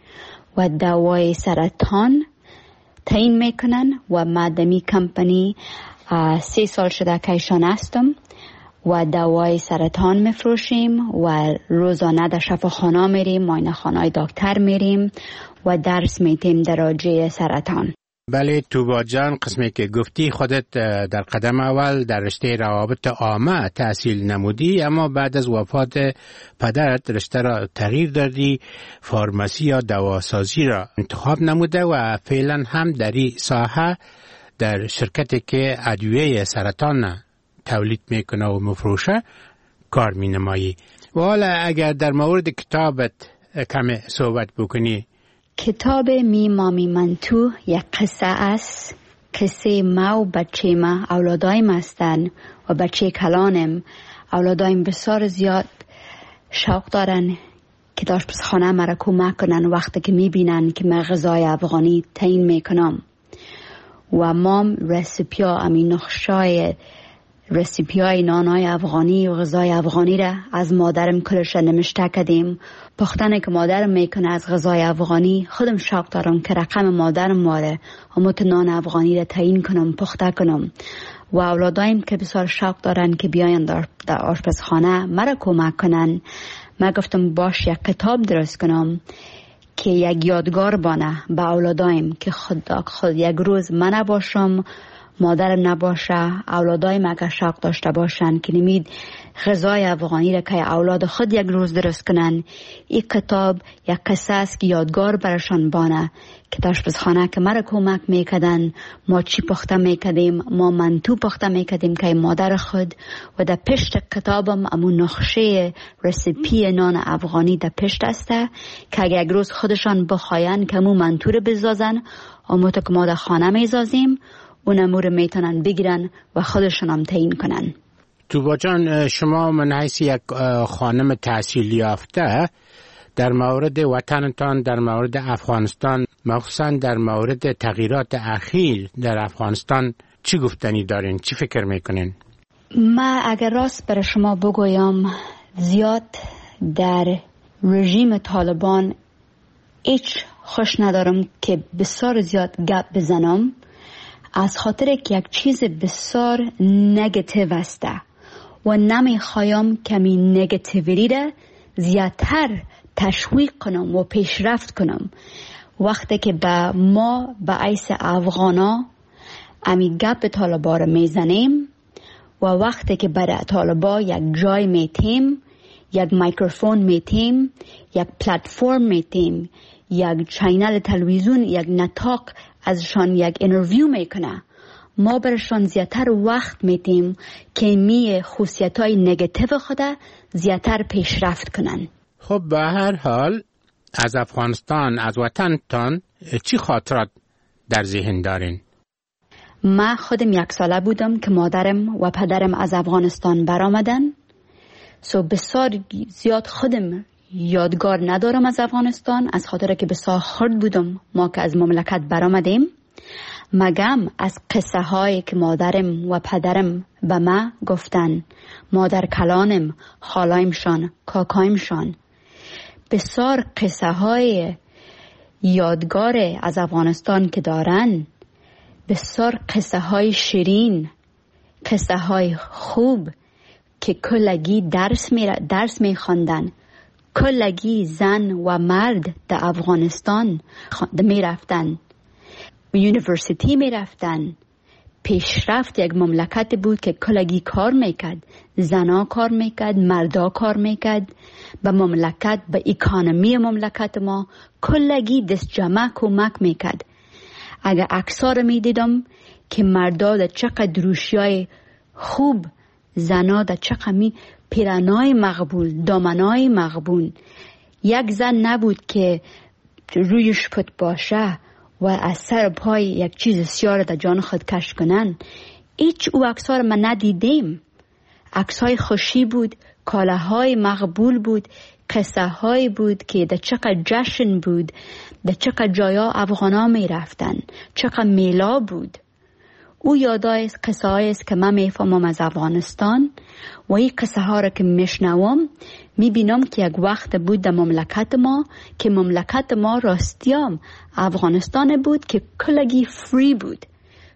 و دوای سرطان تعیین میکنن و ما دمی کمپانی سه سال شده که ایشان هستم و دوای سرطان میفروشیم و روزانه در شفاخانه میریم، معاینه خانه دکتر میریم و درس میتیم در راجع سرطان. بله توبا جان، قسمی که گفتی خودت در قدم اول در رشته روابط عامه تحصیل نمودی، اما بعد از وفات پدرت رشته را تغییر دادی، فارماسی یا دواسازی را انتخاب نموده و فعلا هم در این ساحه در شرکتی که ادویه سرطان تولید میکنه و مفروشه کار مینمایی. و حالا اگر در مورد کتابت کم صحبت بکنی. کتاب می مامی من تو یک قصه است. قصه ما و بچه ما، اولادایم هستن و بچه کلانم. اولادایم بسیار زیاد شوق دارن که داشت پس خانه مرا کمک کنن وقتی که می بینن که من غذای افغانی تعیین میکنم و مام رسیپیا امی نقشای رسیپیای نانای افغانی و غذای افغانی را از مادرم کلش نمشته کردیم. پختنه که مادرم میکنه از غذای افغانی خودم شوق دارم که رقم مادرم ماره همون نان افغانی را تعیین کنم، پخته کنم. و اولادایم که بسیار شوق دارن که بیاین در, در آشپزخانه مرا کمک کنن. من گفتم باش یک کتاب درست کنم که یک یادگار بانه به اولادایم که خود خود یک روز من باشم مادرم نباشه، اولادایم اگر شوق داشته باشن که نمید غذای افغانی را که اولاد خود یک روز درست کنن، این کتاب یک قصه است که یادگار برشان بانه که در آشپزخانه که مرا کمک میکردن، ما چی پخته میکردیم، ما منتو پخته میکردیم که مادر خود، و در پشت کتابم امون نقشه رسیپی نان افغانی در پشت است که اگر یک روز خودشان بخواین که امون منتو رو بزازن، اموتو که ما در خانه میزازیم، اون امور میتونن بگیرن و خودشان هم تعیین کنن. توبا جان، شما من حیث یک خانم تحصیل یافته در مورد وطنتان، در مورد افغانستان، مخصوصا در مورد تغییرات اخیر در افغانستان چی گفتنی دارین؟ چی فکر میکنین؟ ما اگر راست برای شما بگویم، زیاد در رژیم طالبان هیچ خوش ندارم که بسیار زیاد گپ بزنم، از خاطر که یک چیز بسیار نگاتیو است و نمیخوایم کمی نگاتیویتی را زیادتر تشویق کنم و پیشرفت کنم. وقتی که با ما با عیس افغانا امی گپ طالبا را میزنیم و وقتی که برای طالبا یک جای میتیم، یک میکروفون میتیم، یک پلتفرم میتیم، یک چینل تلویزیون، یک نطاق ازشان یک اینترویو میکنه، ما برشان زیادتر وقت میتیم که می خصوصیت‌های نگاتیو خود زیادتر پیشرفت کنن. خب به هر حال از افغانستان، از وطنتان چی خاطرات در ذهن دارین؟ من خودم یک ساله بودم که مادرم و پدرم از افغانستان برآمدن، سو بسیار زیاد خودم یادگار ندارم از افغانستان، از خاطر که بسیار خرد بودم ما که از مملکت برآمدیم. مگم از قصه هایی که مادرم و پدرم به ما گفتن، مادر کلانم، خالایمشان، کاکایمشان، بسیار قصه های یادگار از افغانستان که دارن، بسیار قصه های شیرین، قصه های خوب که کلگی درس می درس می خواندن، کلگی زن و مرد در افغانستان می رفتن، یونیورسیتی می رفتن. پیشرفت یک مملکت بود که کلگی کار میکرد، زنا کار میکرد، مردا کار میکرد، به مملکت، به اکانومی مملکت ما کلگی دست جمع کمک میکرد. اگر اکثر میدیدم که مردا در چقدر روشیای خوب، زنا در چقدر می پیرانای مقبول، دامنای مقبول، یک زن نبود که رویش پت باشه و از سر پای یک چیز سیاه در جان خود کش کنن. هیچ او عکس‌ها من ندیدیم. عکس‌های خوشی بود، کالاهای مقبول بود، قصه های بود که در چقدر جشن بود، در چقدر جایا افغانا می رفتن، چقدر میلا بود. او یادای است، قصه های است که من میفهمم از افغانستان و این قصه ها را که میشنوم میبینم که یک وقت بود در مملکت ما که مملکت ما راستیام افغانستان بود که کلگی فری بود،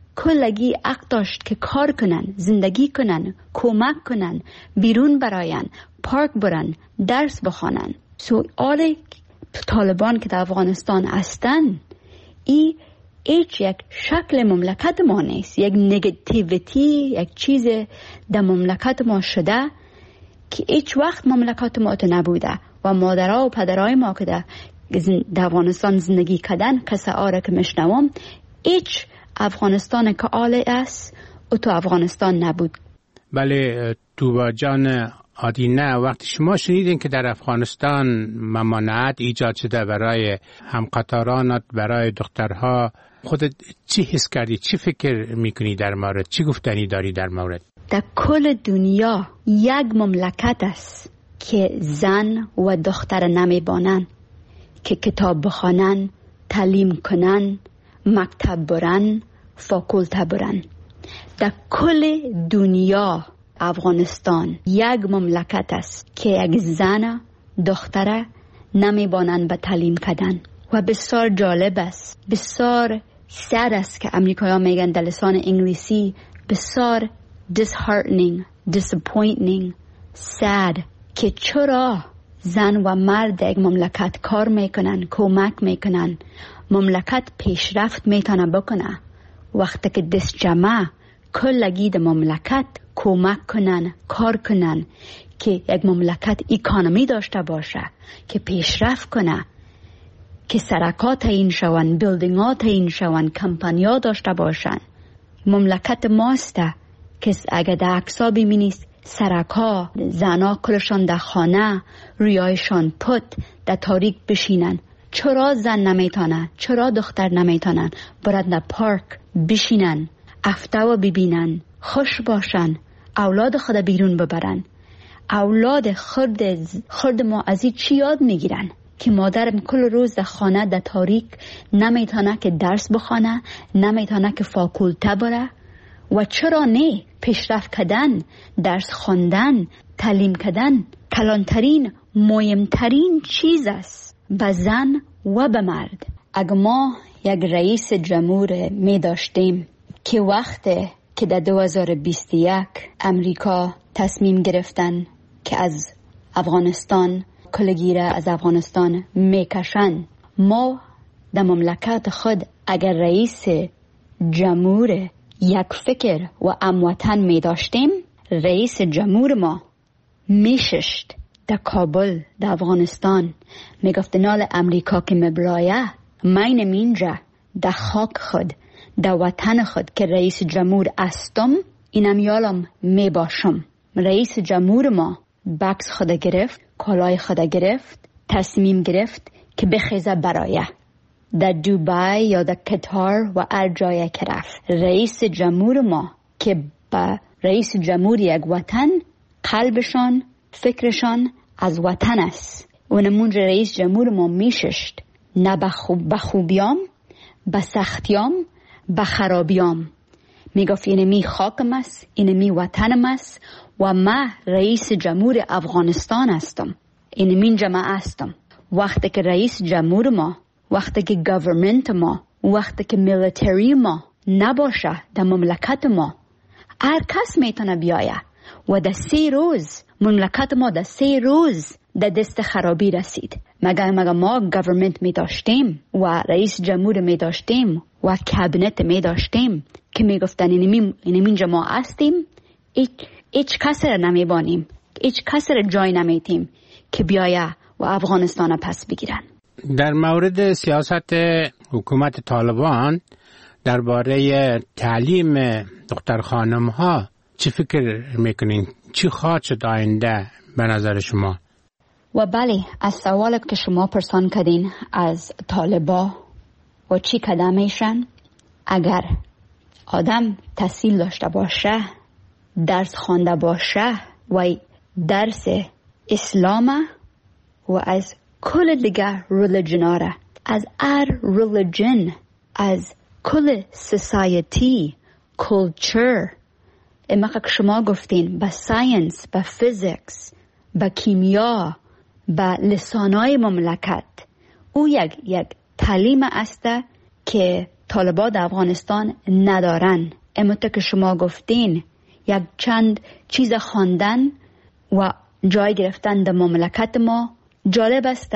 کلگی حق داشت که کار کنن، زندگی کنن، کمک کنن، بیرون براین، پارک برن، درس بخوانن. سو آل طالبان که در افغانستان هستن، ای هیچ یک شکل مملکت ما نیست، یک نگاتیویتی، یک چیز در مملکت ما شده که هیچ وقت مملکت ما تو نبوده و مادرها و پدرهای ما که در افغانستان زندگی کردن، قصه آره که مشنوم، هیچ افغانستان که آله است او تو افغانستان نبود. بله توبا جان آدینه، وقتی شما شنیدین که در افغانستان ممانعت ایجاد شده برای همقطارانت، برای دخترها، خودت چی حس کردی؟ چی فکر میکنی در مورد؟ چی گفتنی داری در مورد؟ در کل دنیا یک مملکت است که زن و دختر نمیبانن که کتاب بخوانن، تعلیم کنن، مکتب برن، فاکولته برن. در کل دنیا افغانستان یک مملکت است که یک زن دختره نمیبانند به تعلیم کردن و بسیار جالب است، بسیار سد است که امریکایی ها میگن در لسان انگلیسی بسیار disheartening, disappointing, sad که چرا زن و مرد یک مملکت کار میکنن، کمک میکنن، مملکت پیشرفت میتونه بکنه، وقتی که دست جمع کلگی در مملکت کمک کنن، کار کنن که یک مملکت اکانومی داشته باشه، که پیشرفت کنه، که سرکات تعیین شون، بیلدینگ ها تعیین شون، کمپانی ها داشته باشن. مملکت ماسته که اگر در عکس‌ها ببینید سرکا زنا کلشان در خانه، رویایشان پت در تاریک بشینن. چرا زن نمیتونن؟ چرا دختر نمیتونن برد در پارک بشینن، افتوا ببینن، خوش باشن، اولاد خود بیرون ببرن؟ اولاد خرد خرد ما از این چی یاد میگیرن؟ که مادرم کل روز در خانه در تاریک نمیتونه که درس بخونه، نمیتونه که فاکولته بره. و چرا نه؟ پیشرفت کردن، درس خواندن، تعلیم کردن کلانترین مهمترین چیز است به زن و به مرد. اگر ما یک رئیس جمهور می داشتیم که وقتی که در دو هزار و بیست و یک امریکا تصمیم گرفتن که از افغانستان کلگیره از افغانستان میکشن، ما در مملکت خود اگر رئیس جمهور یک فکر و اموطن می داشتیم، رئیس جمهور ما میششت در کابل در افغانستان میگفت نال امریکا که مبلایه من منجا در خاک خود در وطن خود که رئیس جمهور استم اینم یالم می باشم. رئیس جمهور ما بکس خود گرفت، کالای خود گرفت، تصمیم گرفت که بخیزه برایه در دوبای یا در قطر و هر جای که رفت. رئیس جمهور ما که با رئیس جمهور یک وطن قلبشان فکرشان از وطن است. و نمون رئیس جمهور ما میششت نه به خوبیام، به سختیام، به خرابیام. میگفت اینه می خاکم است، اینه می وطنم است و ما رئیس جمهور افغانستان هستم، اینه من جمع هستم. وقتی که رئیس جمهور ما، وقتی که گورنمنت ما، وقتی که میلیتری ما نباشه در مملکت ما، هر کس میتونه بیایه و در سه روز مملکت ما در سه روز در دست خرابی رسید. مگر مگر ما گورنمنت می داشتیم و رئیس جمهور می داشتیم و کابینت می داشتیم که می گفتن اینمی اینمی ما هستیم، هیچ هیچ کس را نمی بانیم، هیچ کس را جای نمیتیم که بیایه و افغانستان پس بگیرن. در مورد سیاست حکومت طالبان درباره تعلیم دختر خانم ها چی فکر میکنین؟ چی خواهد شد آینده به نظر شما؟ و بله، از سوال که شما پرسان کردین از طالبا و چی کده میشن، اگر آدم تحصیل داشته باشه، درس خوانده باشه و درس اسلام و از کل دیگر ریلیجن آره، از هر ریلیجن، از کل سوسایتی، کلچر، اما که شما گفتین با ساینس، با فیزیکس، با کیمیا، با لسانای مملکت، او یک یک تعلیم است که طالبا در افغانستان ندارن. اما که شما گفتین یک چند چیز خواندن و جای گرفتن در مملکت ما. جالب است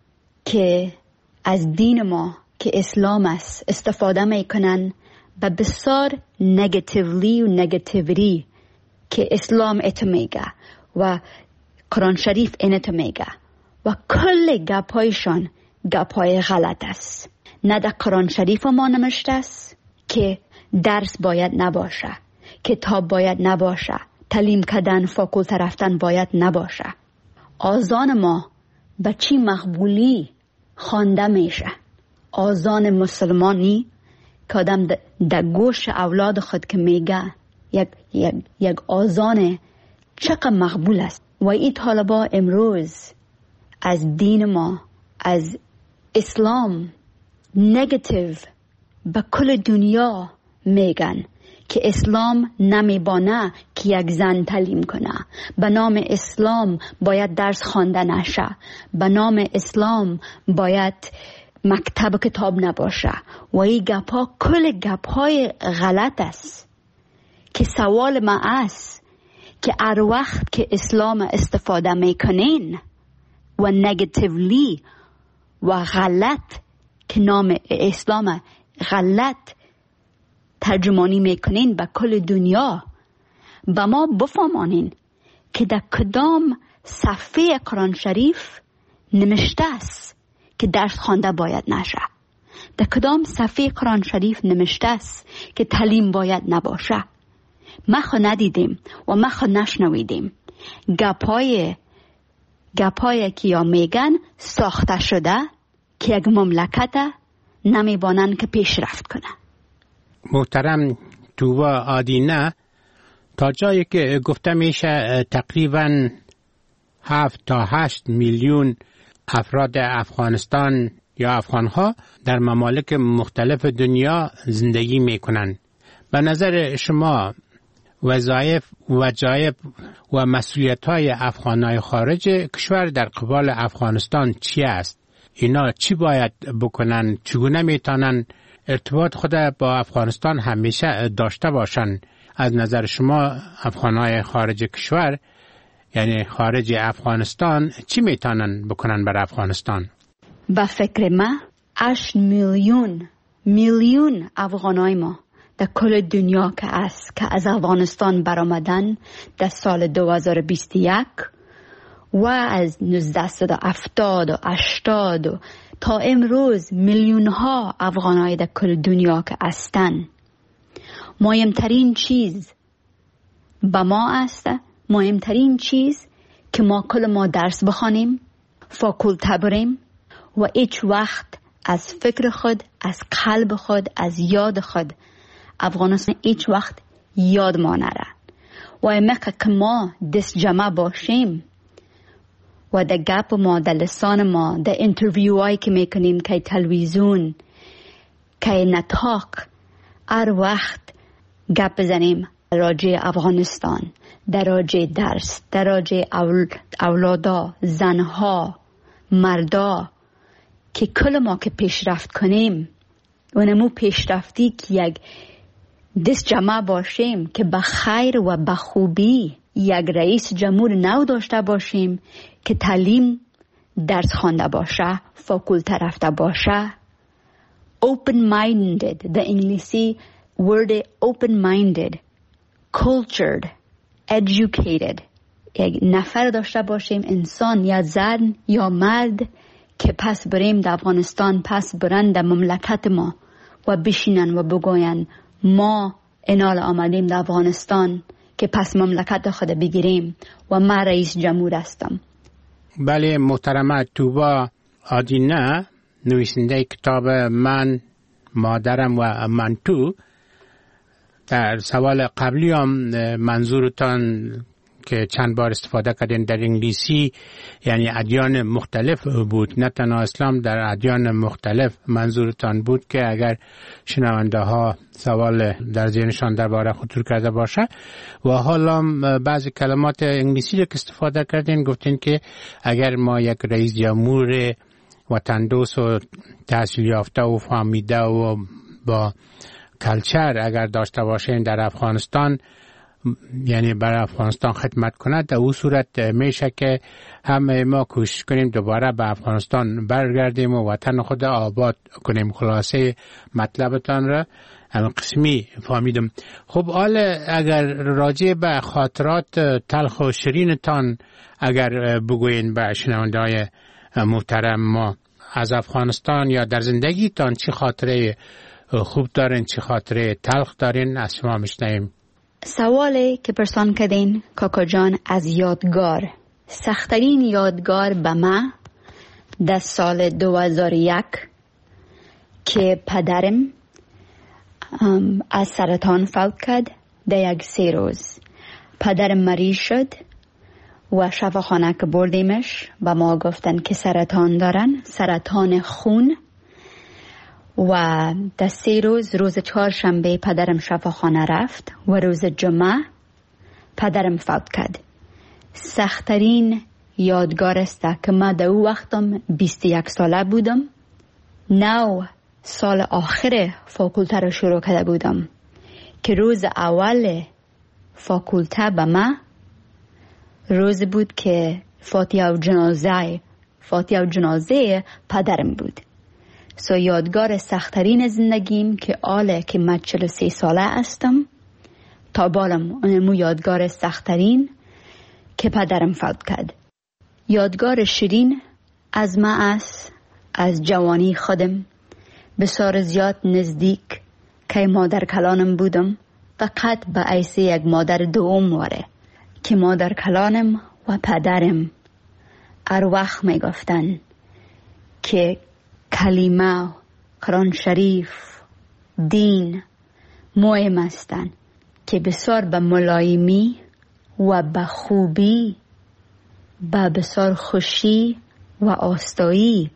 که از دین ما که اسلام است استفاده میکنن به بسیار نگاتیولی و نگاتیویتی که اسلام ات میگه و قرآن شریف اینت میگه و کل گپایشان گپای غلط است. نه در قرآن شریف ما نمشته است که درس باید نباشه، کتاب باید نباشه، تعلیم کردن فاکولته رفتن باید نباشه. آذان ما به چی مقبولی خوانده میشه؟ آذان مسلمانی که آدم در گوش اولاد خود که میگه یک, یک, یک آذان چقدر مقبول است. و این طالبا امروز از دین ما، از اسلام نگاتیو به کل دنیا میگن که اسلام نمیبانه که یک زن تعلیم کنه، به نام اسلام باید درس خوانده نشه، به نام اسلام باید مکتب کتاب نباشه و این گپا کل گپای غلط است. که سوال ما است که هر وقت که اسلام استفاده میکنین و نگاتیولی و غلط که نام اسلام غلط ترجمانی میکنین به کل دنیا، با ما بفهمانین که در کدام صفحه قرآن شریف نوشته است که درس خوانده باید نشه، در کدام صفحه قرآن شریف نوشته است که تعلیم باید نباشه. ما خو ندیدیم و ما خو نشنویدیم. گپای گپای که یا میگن ساخته شده که یک مملکت نمیبانن که پیشرفت کنه. محترم توبا آدینه، تا جایی که گفته میشه تقریباً هفت تا هشت میلیون افراد افغانستان یا افغانها در ممالک مختلف دنیا زندگی میکنن. به نظر شما وظایف وظایف و مسئولیت‌های افغانای خارج کشور در قبال افغانستان چی است؟ اینا چی باید بکنن؟ چگونه میتونن ارتباط خود با افغانستان همیشه داشته باشن؟ از نظر شما افغانای خارج کشور، یعنی خارج افغانستان، چی میتونن بکنن بر افغانستان؟ با فکر ما هشت میلیون میلیون افغانای ما در کل دنیا که است که از افغانستان برآمدن در سال دو هزار و بیست و یک و از نوزده هفتاد و هشتاد و تا امروز میلیون ها افغانای در کل دنیا که هستن. مهمترین چیز با ما است، مهمترین چیز که ما کل ما درس بخوانیم، فاکولته بریم و هیچ وقت از فکر خود، از قلب خود، از یاد خود افغانستان هیچ وقت یاد ما نره. و امکه که ما دست جمع باشیم و در گپ ما، در لسان ما، در انترویوهایی که میکنیم که تلویزیون، که نطاق، هر وقت گپ بزنیم راجع افغانستان، در راجع درس، در راجع اول، اولادا، زنها، مردا، که کل ما که پیشرفت کنیم و نمو پیشرفتی که یک دست جمع باشیم که به خیر و به خوبی یک رئیس جمهور نو داشته باشیم که تعلیم درس خوانده باشه، فاکولته رفته باشه، open minded، در انگلیسی word open minded، cultured، educated، یک نفر داشته باشیم، انسان یا زن یا مرد که پس بریم در افغانستان، پس برن در مملکت ما و بشینن و بگوین ما انال آمدیم در افغانستان که پس مملکت خود بگیریم و من رئیس جمهور هستم. بله محترمه توبا آدینه، نویسنده کتاب من، مادرم و من تو، در سوال قبلی هم منظورتان که چند بار استفاده کردین در انگلیسی، یعنی ادیان مختلف بود، نه تنها اسلام، در ادیان مختلف منظورتان بود که اگر شنونده ها سوال در ذهنشان درباره خطور کرده باشه. و حالا بعضی کلمات انگلیسی رو که استفاده کردین، گفتین که اگر ما یک رئیس جمهور وطن دوست و تحصیل یافته و فهمیده و با کلچر اگر داشته باشیم در افغانستان، یعنی برای افغانستان خدمت کند، در اون صورت میشه که همه ما کوشش کنیم دوباره به افغانستان برگردیم و وطن خود آباد کنیم. خلاصه مطلبتان را هم قسمی فهمیدم. خب حال اگر راجع به خاطرات تلخ و شیرینتان اگر بگوین به شنونده های محترم ما از افغانستان یا در زندگیتان، چه خاطره خوب دارین، چه خاطره تلخ دارین، از شما میشنویم. سوالی که پرسان کردین کاکا جان از یادگار، سخترین یادگار به من در سال دو هزار و یک که پدرم از سرطان فوت کرد در یک سه روز. پدرم مریض شد و شفاخانه که بردیمش و ما گفتن که سرطان دارن، سرطان خون. و در سه روز، روز چهارشنبه پدرم شفاخانه رفت و روز جمعه پدرم فوت کرد. سخترین یادگار است که من در او وقتم بیست و یک ساله بودم، نو سال آخر فاکولته رو شروع کرده بودم که روز اول فاکولته به من روز بود که فاتحه و جنازه فاتحه و جنازه پدرم بود. سو یادگار سخترین زندگیم که آله که من چهل و سه ساله هستم تا بالم اونمو یادگار سخترین که پدرم فوت کرد. یادگار شیرین از ما است از جوانی خودم بسیار زیاد نزدیک که مادر کلانم بودم، فقط به عیس یک مادر دوم واره که مادر کلانم و پدرم هر وقت می گفتن که کلمه قرآن شریف دین مهم هستند که بسیار به ملایمی و به خوبی به بسیار خوشی و آستایی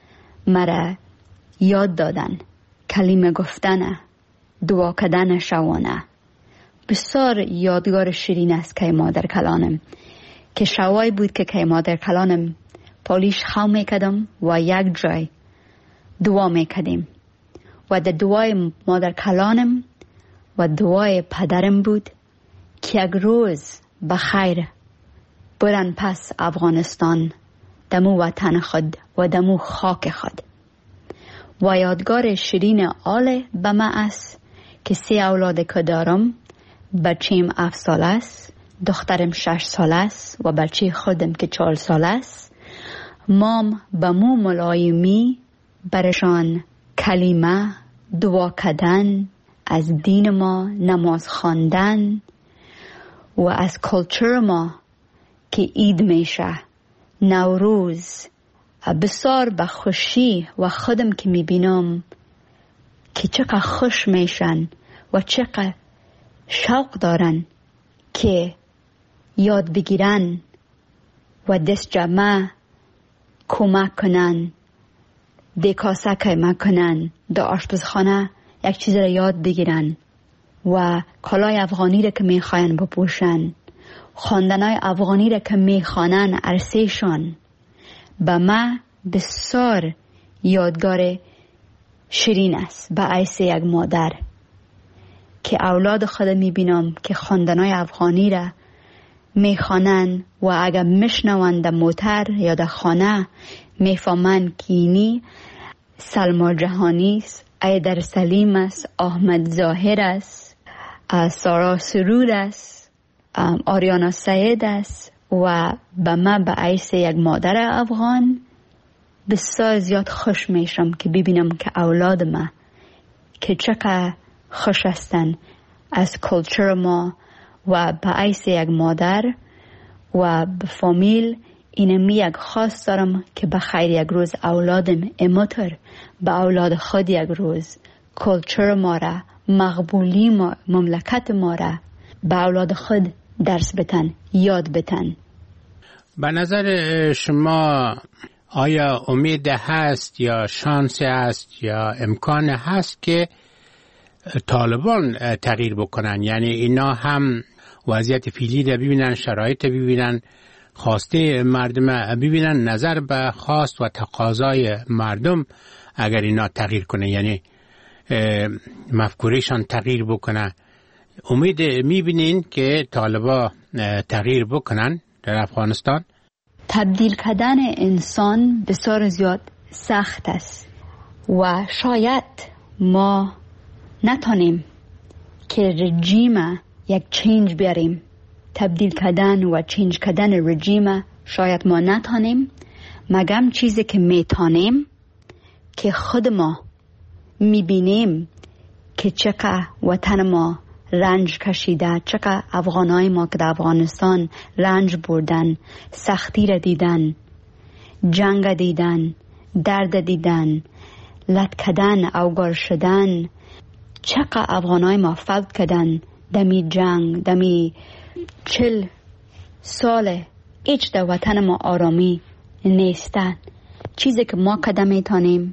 مرا یاد دادن. کلمه گفتن، دعا کردن شوانه بسیار یادگار شیرین است که مادر کلانم که شوای بود که که مادر کلانم پالیش خو میکدم و یک جای دعا میکدیم و در دعای مادر کلانم و دعای پدرم بود که یک روز بخیر برن پس افغانستان دمو وطن خود و دمو خاک خود. و یادگار شیرین آله به من است که سه اولاد که دارم، بچیم هفت سال است، دخترم شش سال است و بچه خودم که چهار سال است. مام به مو ملایمی برشان کلمه دعا کردن از دین ما، نماز خواندن و از کلچر ما که عید میشه، نوروز، بسیار به خوشی و خودم که میبینم که چقدر خوش میشن و چقدر شوق دارن که یاد بگیرن و دست جمع کمک کنن، دکاسه کمک کنن، در آشپزخانه یک چیز را یاد بگیرن و کالای افغانی را که میخواین بپوشن، خواندنای افغانی را که میخوانن عرصهشان. به من بسیار یادگار شیرین است به عیس یک مادر که اولاد خود میبینم که خواندنای افغانی را میخوانن و اگر میشنوند در موتر یا در خانه میفهمن که اینی سلما جهانی است، ایدر سلیم است، احمد ظاهر است، سارا سرور است، آریانا سید است و به من به عیس یک مادر افغان بسیار زیاد خوش میشم که ببینم که اولاد ما که چقدر خوش هستن از کلچر ما و به عیس یک مادر و به فامیل. اینمی یک خواست دارم که بخیر یک روز اولادم امتر به اولاد خود یک روز کلچر ما را، مقبولی ما، مملکت ما را به اولاد خود درس بتن، یاد بتن. به نظر شما آیا امید هست یا شانس هست یا امکان هست که طالبان تغییر بکنن؟ یعنی اینا هم وضعیت فعلی را ببینن، شرایط ببینن، خواسته مردم ببینن، نظر به خواست و تقاضای مردم اگر اینا تغییر کنه، یعنی مفکورشان تغییر بکنه. امید میبینین که طالبا تغییر بکنن در افغانستان؟ تبدیل کردن انسان بسیار زیاد سخت است و شاید ما نتونیم که رژیم یک چینج بیاریم. تبدیل کردن و چینج کردن رژیم شاید ما نتونیم، مگم چیزی که میتونیم که خود ما میبینیم که چقدر وطن ما رنج کشیده، چقدر افغانای ما که در افغانستان رنج بردن، سختی را دیدن، جنگ دیدن، درد دیدن، لط کردن، اوگار شدن، چقدر افغانای ما فوت کردن دمی جنگ، دمی چل سال هیچ در وطن ما آرامی نیستن. چیزی که ما قدم میتونیم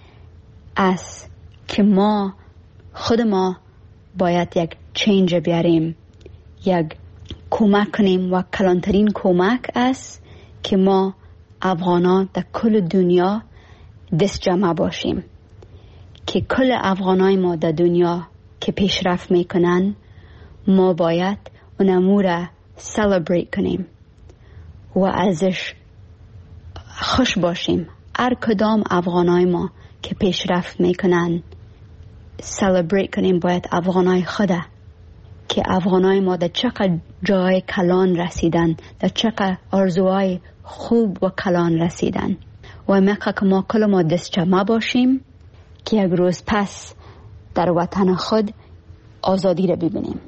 است که ما خود ما باید یک چینج بیاریم، یک کمک کنیم و کلانترین کمک است که ما افغانا در کل دنیا دست جمع باشیم، که کل افغانای ما در دنیا که پیشرفت میکنن ما باید اونمو را سلبریت کنیم و ازش خوش باشیم، هر کدام افغانای ما که پیشرفت میکنن سلبریت کنیم باید افغانای خوده که افغانای ما در چقدر جای کلان رسیدن، در چقدر آرزوهای خوب و کلان رسیدن و میخواه که ما کل ما دست جمع باشیم که یک روز پس در وطن خود آزادی را ببینیم.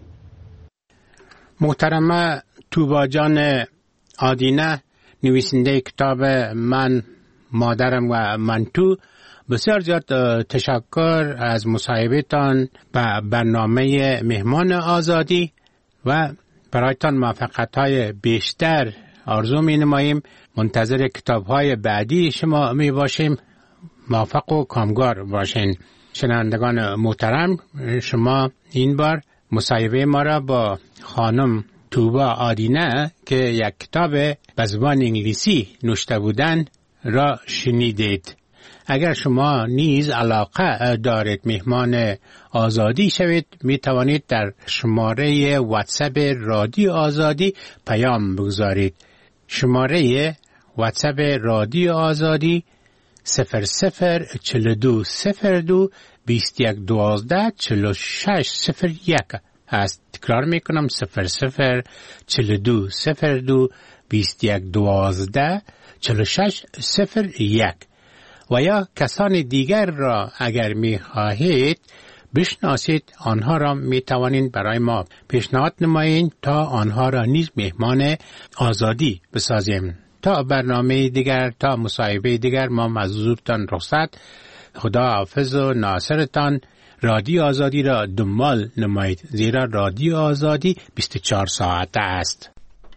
محترمه توبا جان آدینه، نویسنده کتاب من، مادرم و من تو، بسیار زیاد تشکر از مصاحبه‌تان به برنامه مهمان آزادی و برایتان موفقیت‌های بیشتر آرزو می‌نماییم. منتظر کتاب‌های بعدی شما می باشیم. موفق و کامگار باشین. شنوندگان محترم، شما این بار مصاحبه ما را با خانم توبا آدینه که یک کتاب به زبان انگلیسی نوشته بودن را شنیدید. اگر شما نیز علاقه دارید مهمان آزادی شوید، می توانید در شماره واتساپ رادیو آزادی پیام بگذارید. شماره واتساپ رادیو آزادی صفر صفر چل دو صفر دو بیست یک دوازده چل شش صفر یک است. تکرار میکنم صفر صفر چل دو صفر دو بیست یک دوازده چل شش صفر یک. و یا کسان دیگر را اگر می خواهید بشناسید، آنها را می توانید برای ما پیشنهاد نمایید تا آنها را نیز مهمان آزادی بسازیم. تا برنامه دیگر، تا مصاحبه دیگر، ما از حضورتان رخصت. خدا حافظ و ناصرتان. رادیو آزادی را دنبال نمایید، زیرا رادیو آزادی بیست و چهار ساعته است.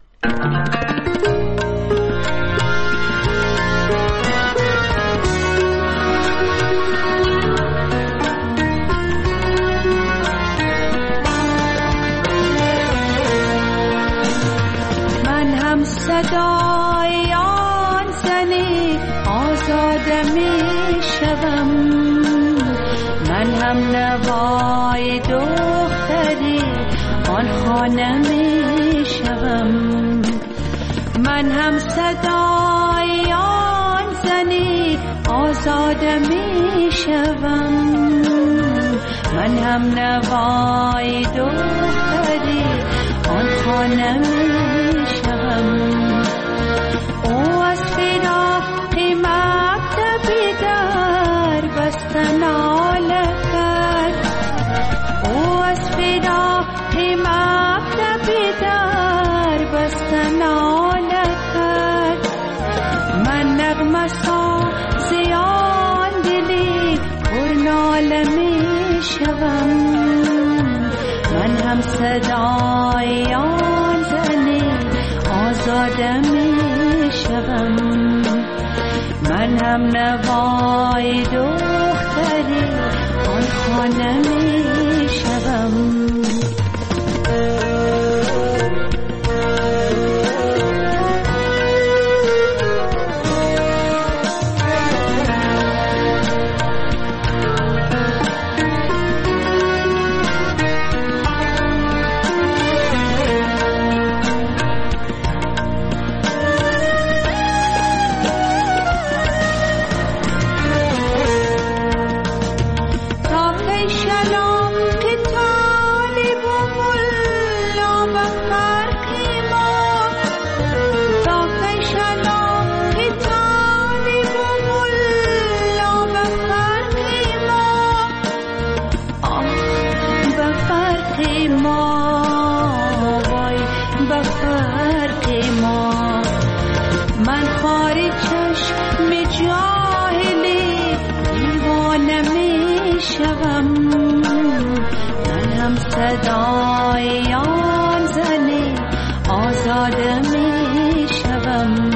صدای آن زنی آزاده می شوم، من هم نوای دختری آن خانه می شوم، من هم صدای آن زنی آزاده می شوم، من هم نوای دختری آن خانه می شوم. او از فراق مکتبی در بستن ناله کرد، او از فراق مکتبی در بستن ناله کرد، من نغمه سازی آن دلی پر ناله می شوم، من هم صدای آن زنی آزاده می شوم، من هم نوای دختری آن خانه می شوم. صدای آن زنی آزاده می شوم.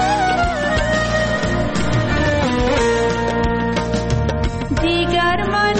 دیگر من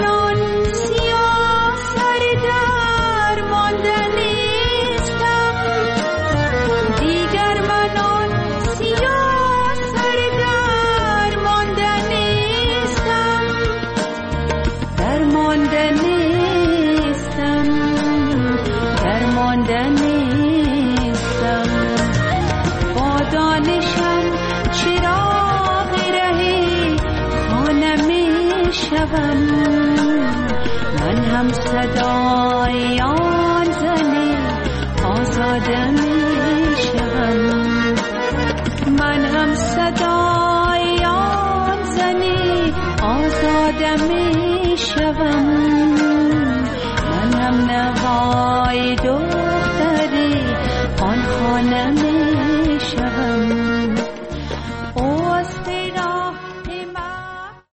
شوم، من هم صدای آن زن آزاده می شوم، من هم صدای آن زن آزاده می شوم، من هم نوای دختری آن خانه می شوم.